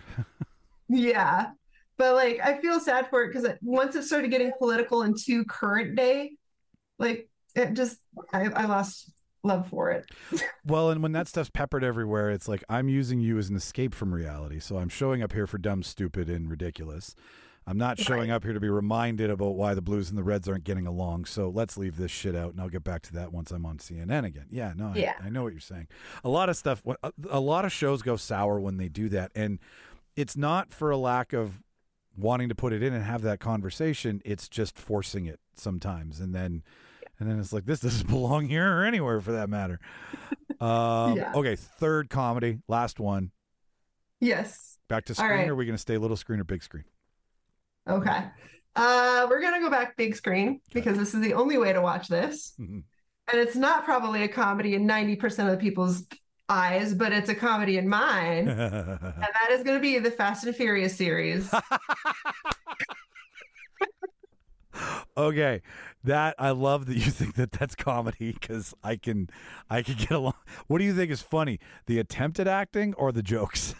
Yeah. But, like, I feel sad for it because once it started getting political and too current day, like, it just, I lost love for it. Well, and when that stuff's peppered everywhere, it's like I'm using you as an escape from reality. So I'm showing up here for dumb, stupid, and ridiculous. I'm not showing up here to be reminded about why the Blues and the Reds aren't getting along. So let's leave this shit out, and I'll get back to that once I'm on CNN again. Yeah, no, Yeah. I know what you're saying. A lot of stuff, a lot of shows go sour when they do that, and it's not for a lack of wanting to put it in and have that conversation. It's just forcing it sometimes, and then it's like, this doesn't belong here or anywhere for that matter. Yeah. Okay, third comedy, last one. Yes. Back to All screen, right. or are we going to stay little screen or big screen? Okay. We're going to go back big screen because this is the only way to watch this. Mhm. And it's not probably a comedy in 90% of the people's eyes, but it's a comedy in mine. And that is going to be the Fast and Furious series. Okay, that I love that you think that that's comedy because I can get along. What do you think is funny, the attempt at acting or the jokes?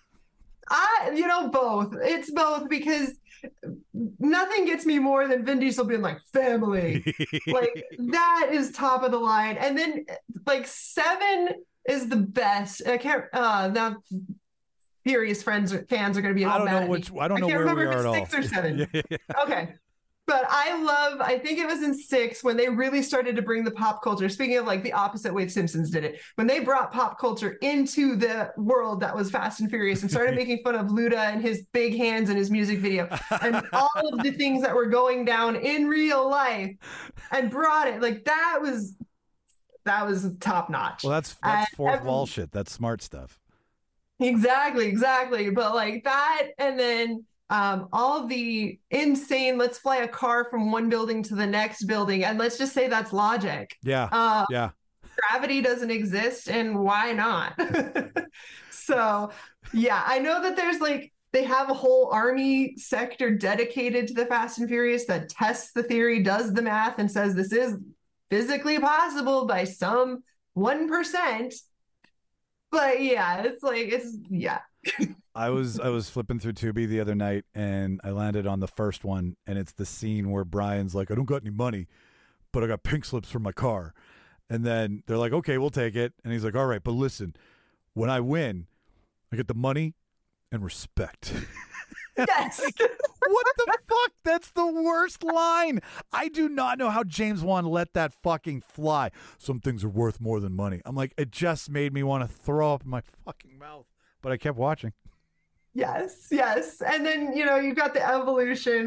Both. It's both because nothing gets me more than Vin Diesel being like family. Like that is top of the line. And then like 7 is the best. I can't now Furious fans are going to be all I don't mad know at which. me. I don't know can't where we remember are if at it's all. 6 or 7. Yeah. Okay. But I think it was in 6 when they really started to bring the pop culture. Speaking of like the opposite way Simpsons did it, when they brought pop culture into the world that was Fast and Furious and started making fun of Luda and his big hands in his music video and all of the things that were going down in real life and brought it like that was top notch. Well, that's fourth wall shit. That's smart stuff. Exactly. But like that, and then all the insane, let's fly a car from one building to the next building, and let's just say that's logic. Yeah. Yeah. Gravity doesn't exist, and why not? So, yeah, I know that there's like they have a whole army sector dedicated to the Fast and Furious that tests the theory, does the math, and says this is physically possible by some 1%. But yeah, yeah. I was flipping through Tubi the other night and I landed on the first one, and it's the scene where Brian's like, I don't got any money, but I got pink slips for my car. And then they're like, okay, we'll take it. And he's like, all right, but listen, when I win, I get the money and respect. Yes. What the fuck? That's the worst line. I do not know how James Wan let that fucking fly. Some things are worth more than money. I'm like, it just made me want to throw up in my fucking mouth. But I kept watching. Yes. And then, you've got the evolution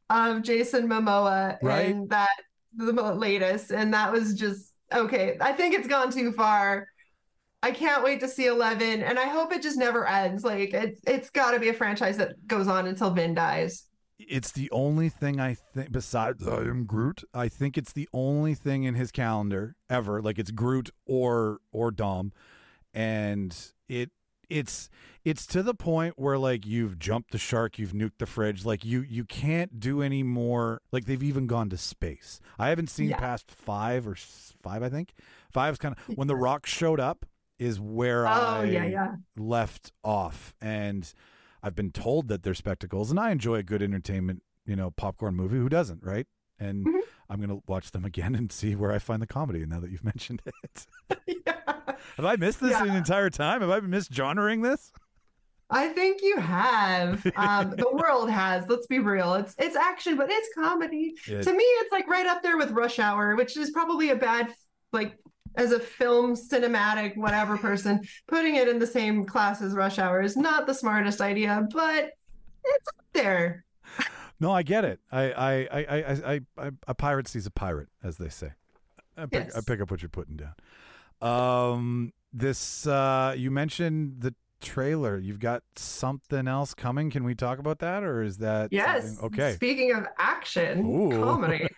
of Jason Momoa Right. and that the latest, and that was just okay. I think it's gone too far. I can't wait to see 11, and I hope it just never ends. Like it's got to be a franchise that goes on until Vin dies. It's the only thing I think besides I am Groot. I think it's the only thing in his calendar ever. Like it's Groot or Dom, and it's to the point where like you've jumped the shark, you've nuked the fridge. Like you can't do any more. Like they've even gone to space. I haven't seen past 5 or 5. I think 5 is kind of when The Rock showed up is where I left off, and I've been told that they're spectacles, and I enjoy a good entertainment, popcorn movie. Who doesn't, right? And I'm going to watch them again and see where I find the comedy now that you've mentioned it. Have I missed this the entire time? Have I been misgenrering this? I think you have. The world has. Let's be real. It's action, but it's comedy. To me, it's like right up there with Rush Hour, which is probably a bad, like, as a film, cinematic, whatever person, putting it in the same class as Rush Hour is not the smartest idea, but it's up there. No, I get it. A pirate sees a pirate, as they say. I pick up what you're putting down. You mentioned the trailer. You've got something else coming. Can we talk about that, or is that something? Okay? Speaking of action comedy,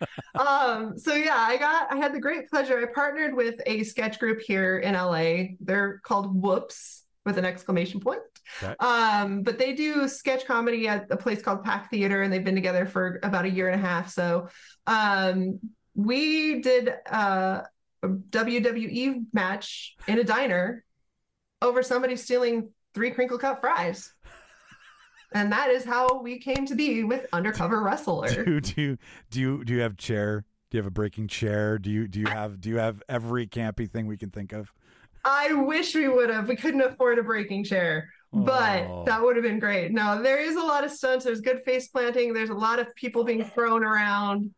I had the great pleasure. I partnered with a sketch group here in LA. They're called Whoops with an exclamation point. Okay. But they do sketch comedy at a place called Pack Theater, and they've been together for about a year and a half. So we did a WWE match in a diner over somebody stealing 3 crinkle cut fries. And that is how we came to be with Undercover Wrestler. Do you have chair? Do you have a breaking chair? Do you have every campy thing we can think of? I wish we would have. We couldn't afford a breaking chair, but that would have been great. No, there is a lot of stunts. There's good face planting. There's a lot of people being thrown around.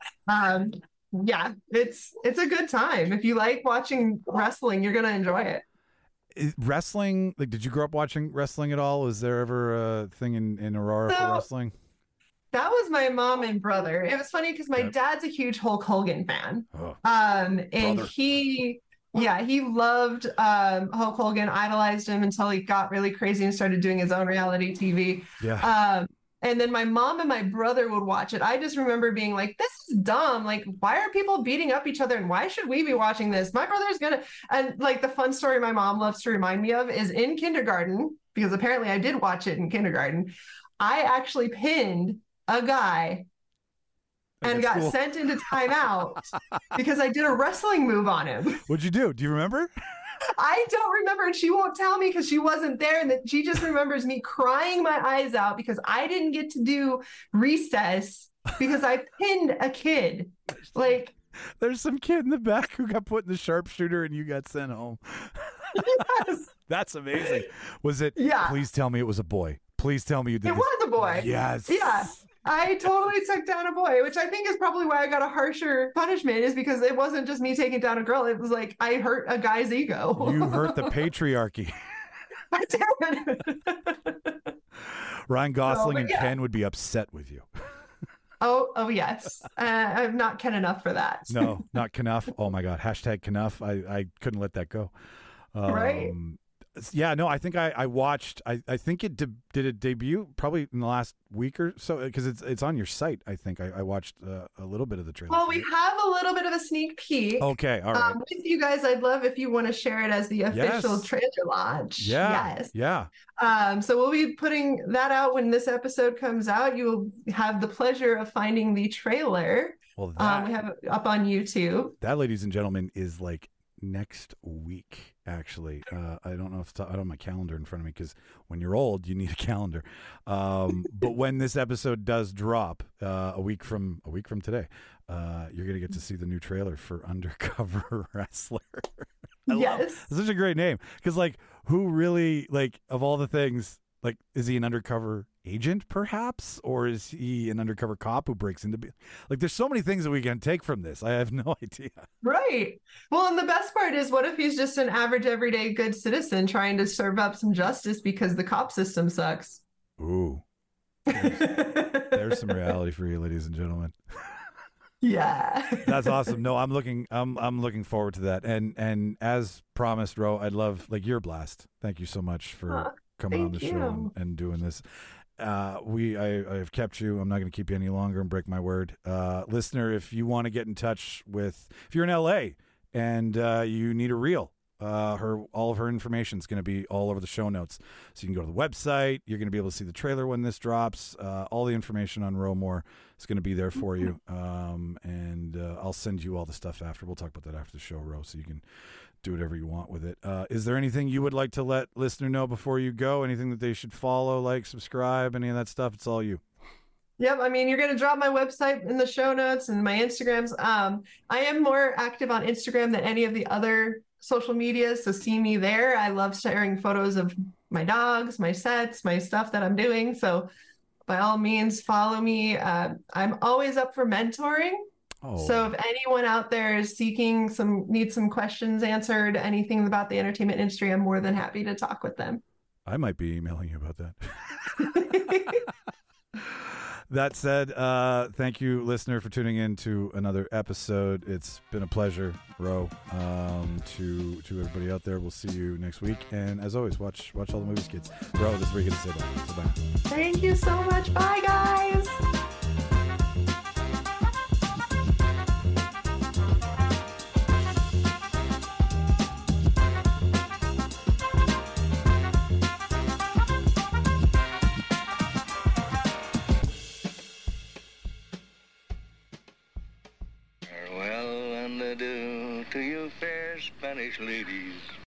It's a good time. If you like watching wrestling, you're going to enjoy it. Wrestling, like, did you grow up watching wrestling at all? Was there ever a thing in Aurora for wrestling? That was my mom and brother. It was funny because my dad's a huge Hulk Hogan fan. And brother. he loved Hulk Hogan, idolized him until he got really crazy and started doing his own reality TV. And then my mom and my brother would watch it. I just remember being like, this is dumb. Like, why are people beating up each other? And why should we be watching this? My brother's gonna, and like the fun story my mom loves to remind me of is in kindergarten, because apparently I did watch it in kindergarten. I actually pinned a guy and got sent into timeout because I did a wrestling move on him. What'd you do? Do you remember? I don't remember, and she won't tell me because she wasn't there, and that she just remembers me crying my eyes out because I didn't get to do recess because I pinned a kid. Like, there's some kid in the back who got put in the sharpshooter and you got sent home. Yes. That's amazing. Was it? Yeah. Please tell me it was a boy. Please tell me you did. It was a boy. Yes. Yeah. I totally took down a boy, which I think is probably why I got a harsher punishment, is because it wasn't just me taking down a girl. It was like I hurt a guy's ego. You hurt the patriarchy. I did. Ryan Gosling and Ken would be upset with you. Oh yes. I'm not Ken enough for that. No, not Knuff. Oh my God. Hashtag Knuff. I couldn't let that go. Right. Yeah, no, I think I watched. I think it did it debut probably in the last week or so, because it's on your site. I think I watched a little bit of the trailer. Well, we have a little bit of a sneak peek. Okay, all right. With you guys, I'd love if you want to share it as the official trailer launch. Yeah. Yes. Yeah. So we'll be putting that out when this episode comes out. You will have the pleasure of finding the trailer. Well, we have it up on YouTube. That, ladies and gentlemen, is like next week. Actually, I don't know if I don't have my calendar in front of me, because when you're old, you need a calendar. But when this episode does drop, a week from today, you're gonna get to see the new trailer for Undercover Wrestler. Yes, it's such a great name, because like, who really, like, of all the things, like, is he an undercover agent perhaps, or is he an undercover cop who breaks into like, there's so many things that we can take from this. I have no idea. Right. Well, and the best part is, what if he's just an average everyday good citizen trying to serve up some justice because the cop system sucks? Ooh, There's some reality for you, ladies and gentlemen. Yeah. That's awesome. No, I'm looking forward to that. And as promised, Ro, I'd love your blast. Thank you so much for coming on the show and doing this. I've kept you. I'm not going to keep you any longer and break my word. Listener, if you want to get in touch with, if you're in LA and you need a reel, all of her information is going to be all over the show notes. So you can go to the website. You're going to be able to see the trailer when this drops. All the information on Ro Moore is going to be there for you. And I'll send you all the stuff after. We'll talk about that after the show, Ro, so you can do whatever you want with it. Is there anything you would like to let listener know before you go? Anything that they should follow, like, subscribe, any of that stuff? It's all you. Yep. I mean, you're going to drop my website in the show notes and my Instagrams. I am more active on Instagram than any of the other social media, so see me there. I love sharing photos of my dogs, my sets, my stuff that I'm doing. So by all means, follow me. I'm always up for mentoring. Oh. So if anyone out there is needs some questions answered, anything about the entertainment industry, I'm more than happy to talk with them. I might be emailing you about that. That said, thank you, listener, for tuning in to another episode. It's been a pleasure, Ro. To everybody out there, we'll see you next week. And as always, watch all the movies, kids. Ro, this is where you're going to say bye. So bye. Thank you so much. Bye, guys. Farewell and adieu to you fair Spanish ladies.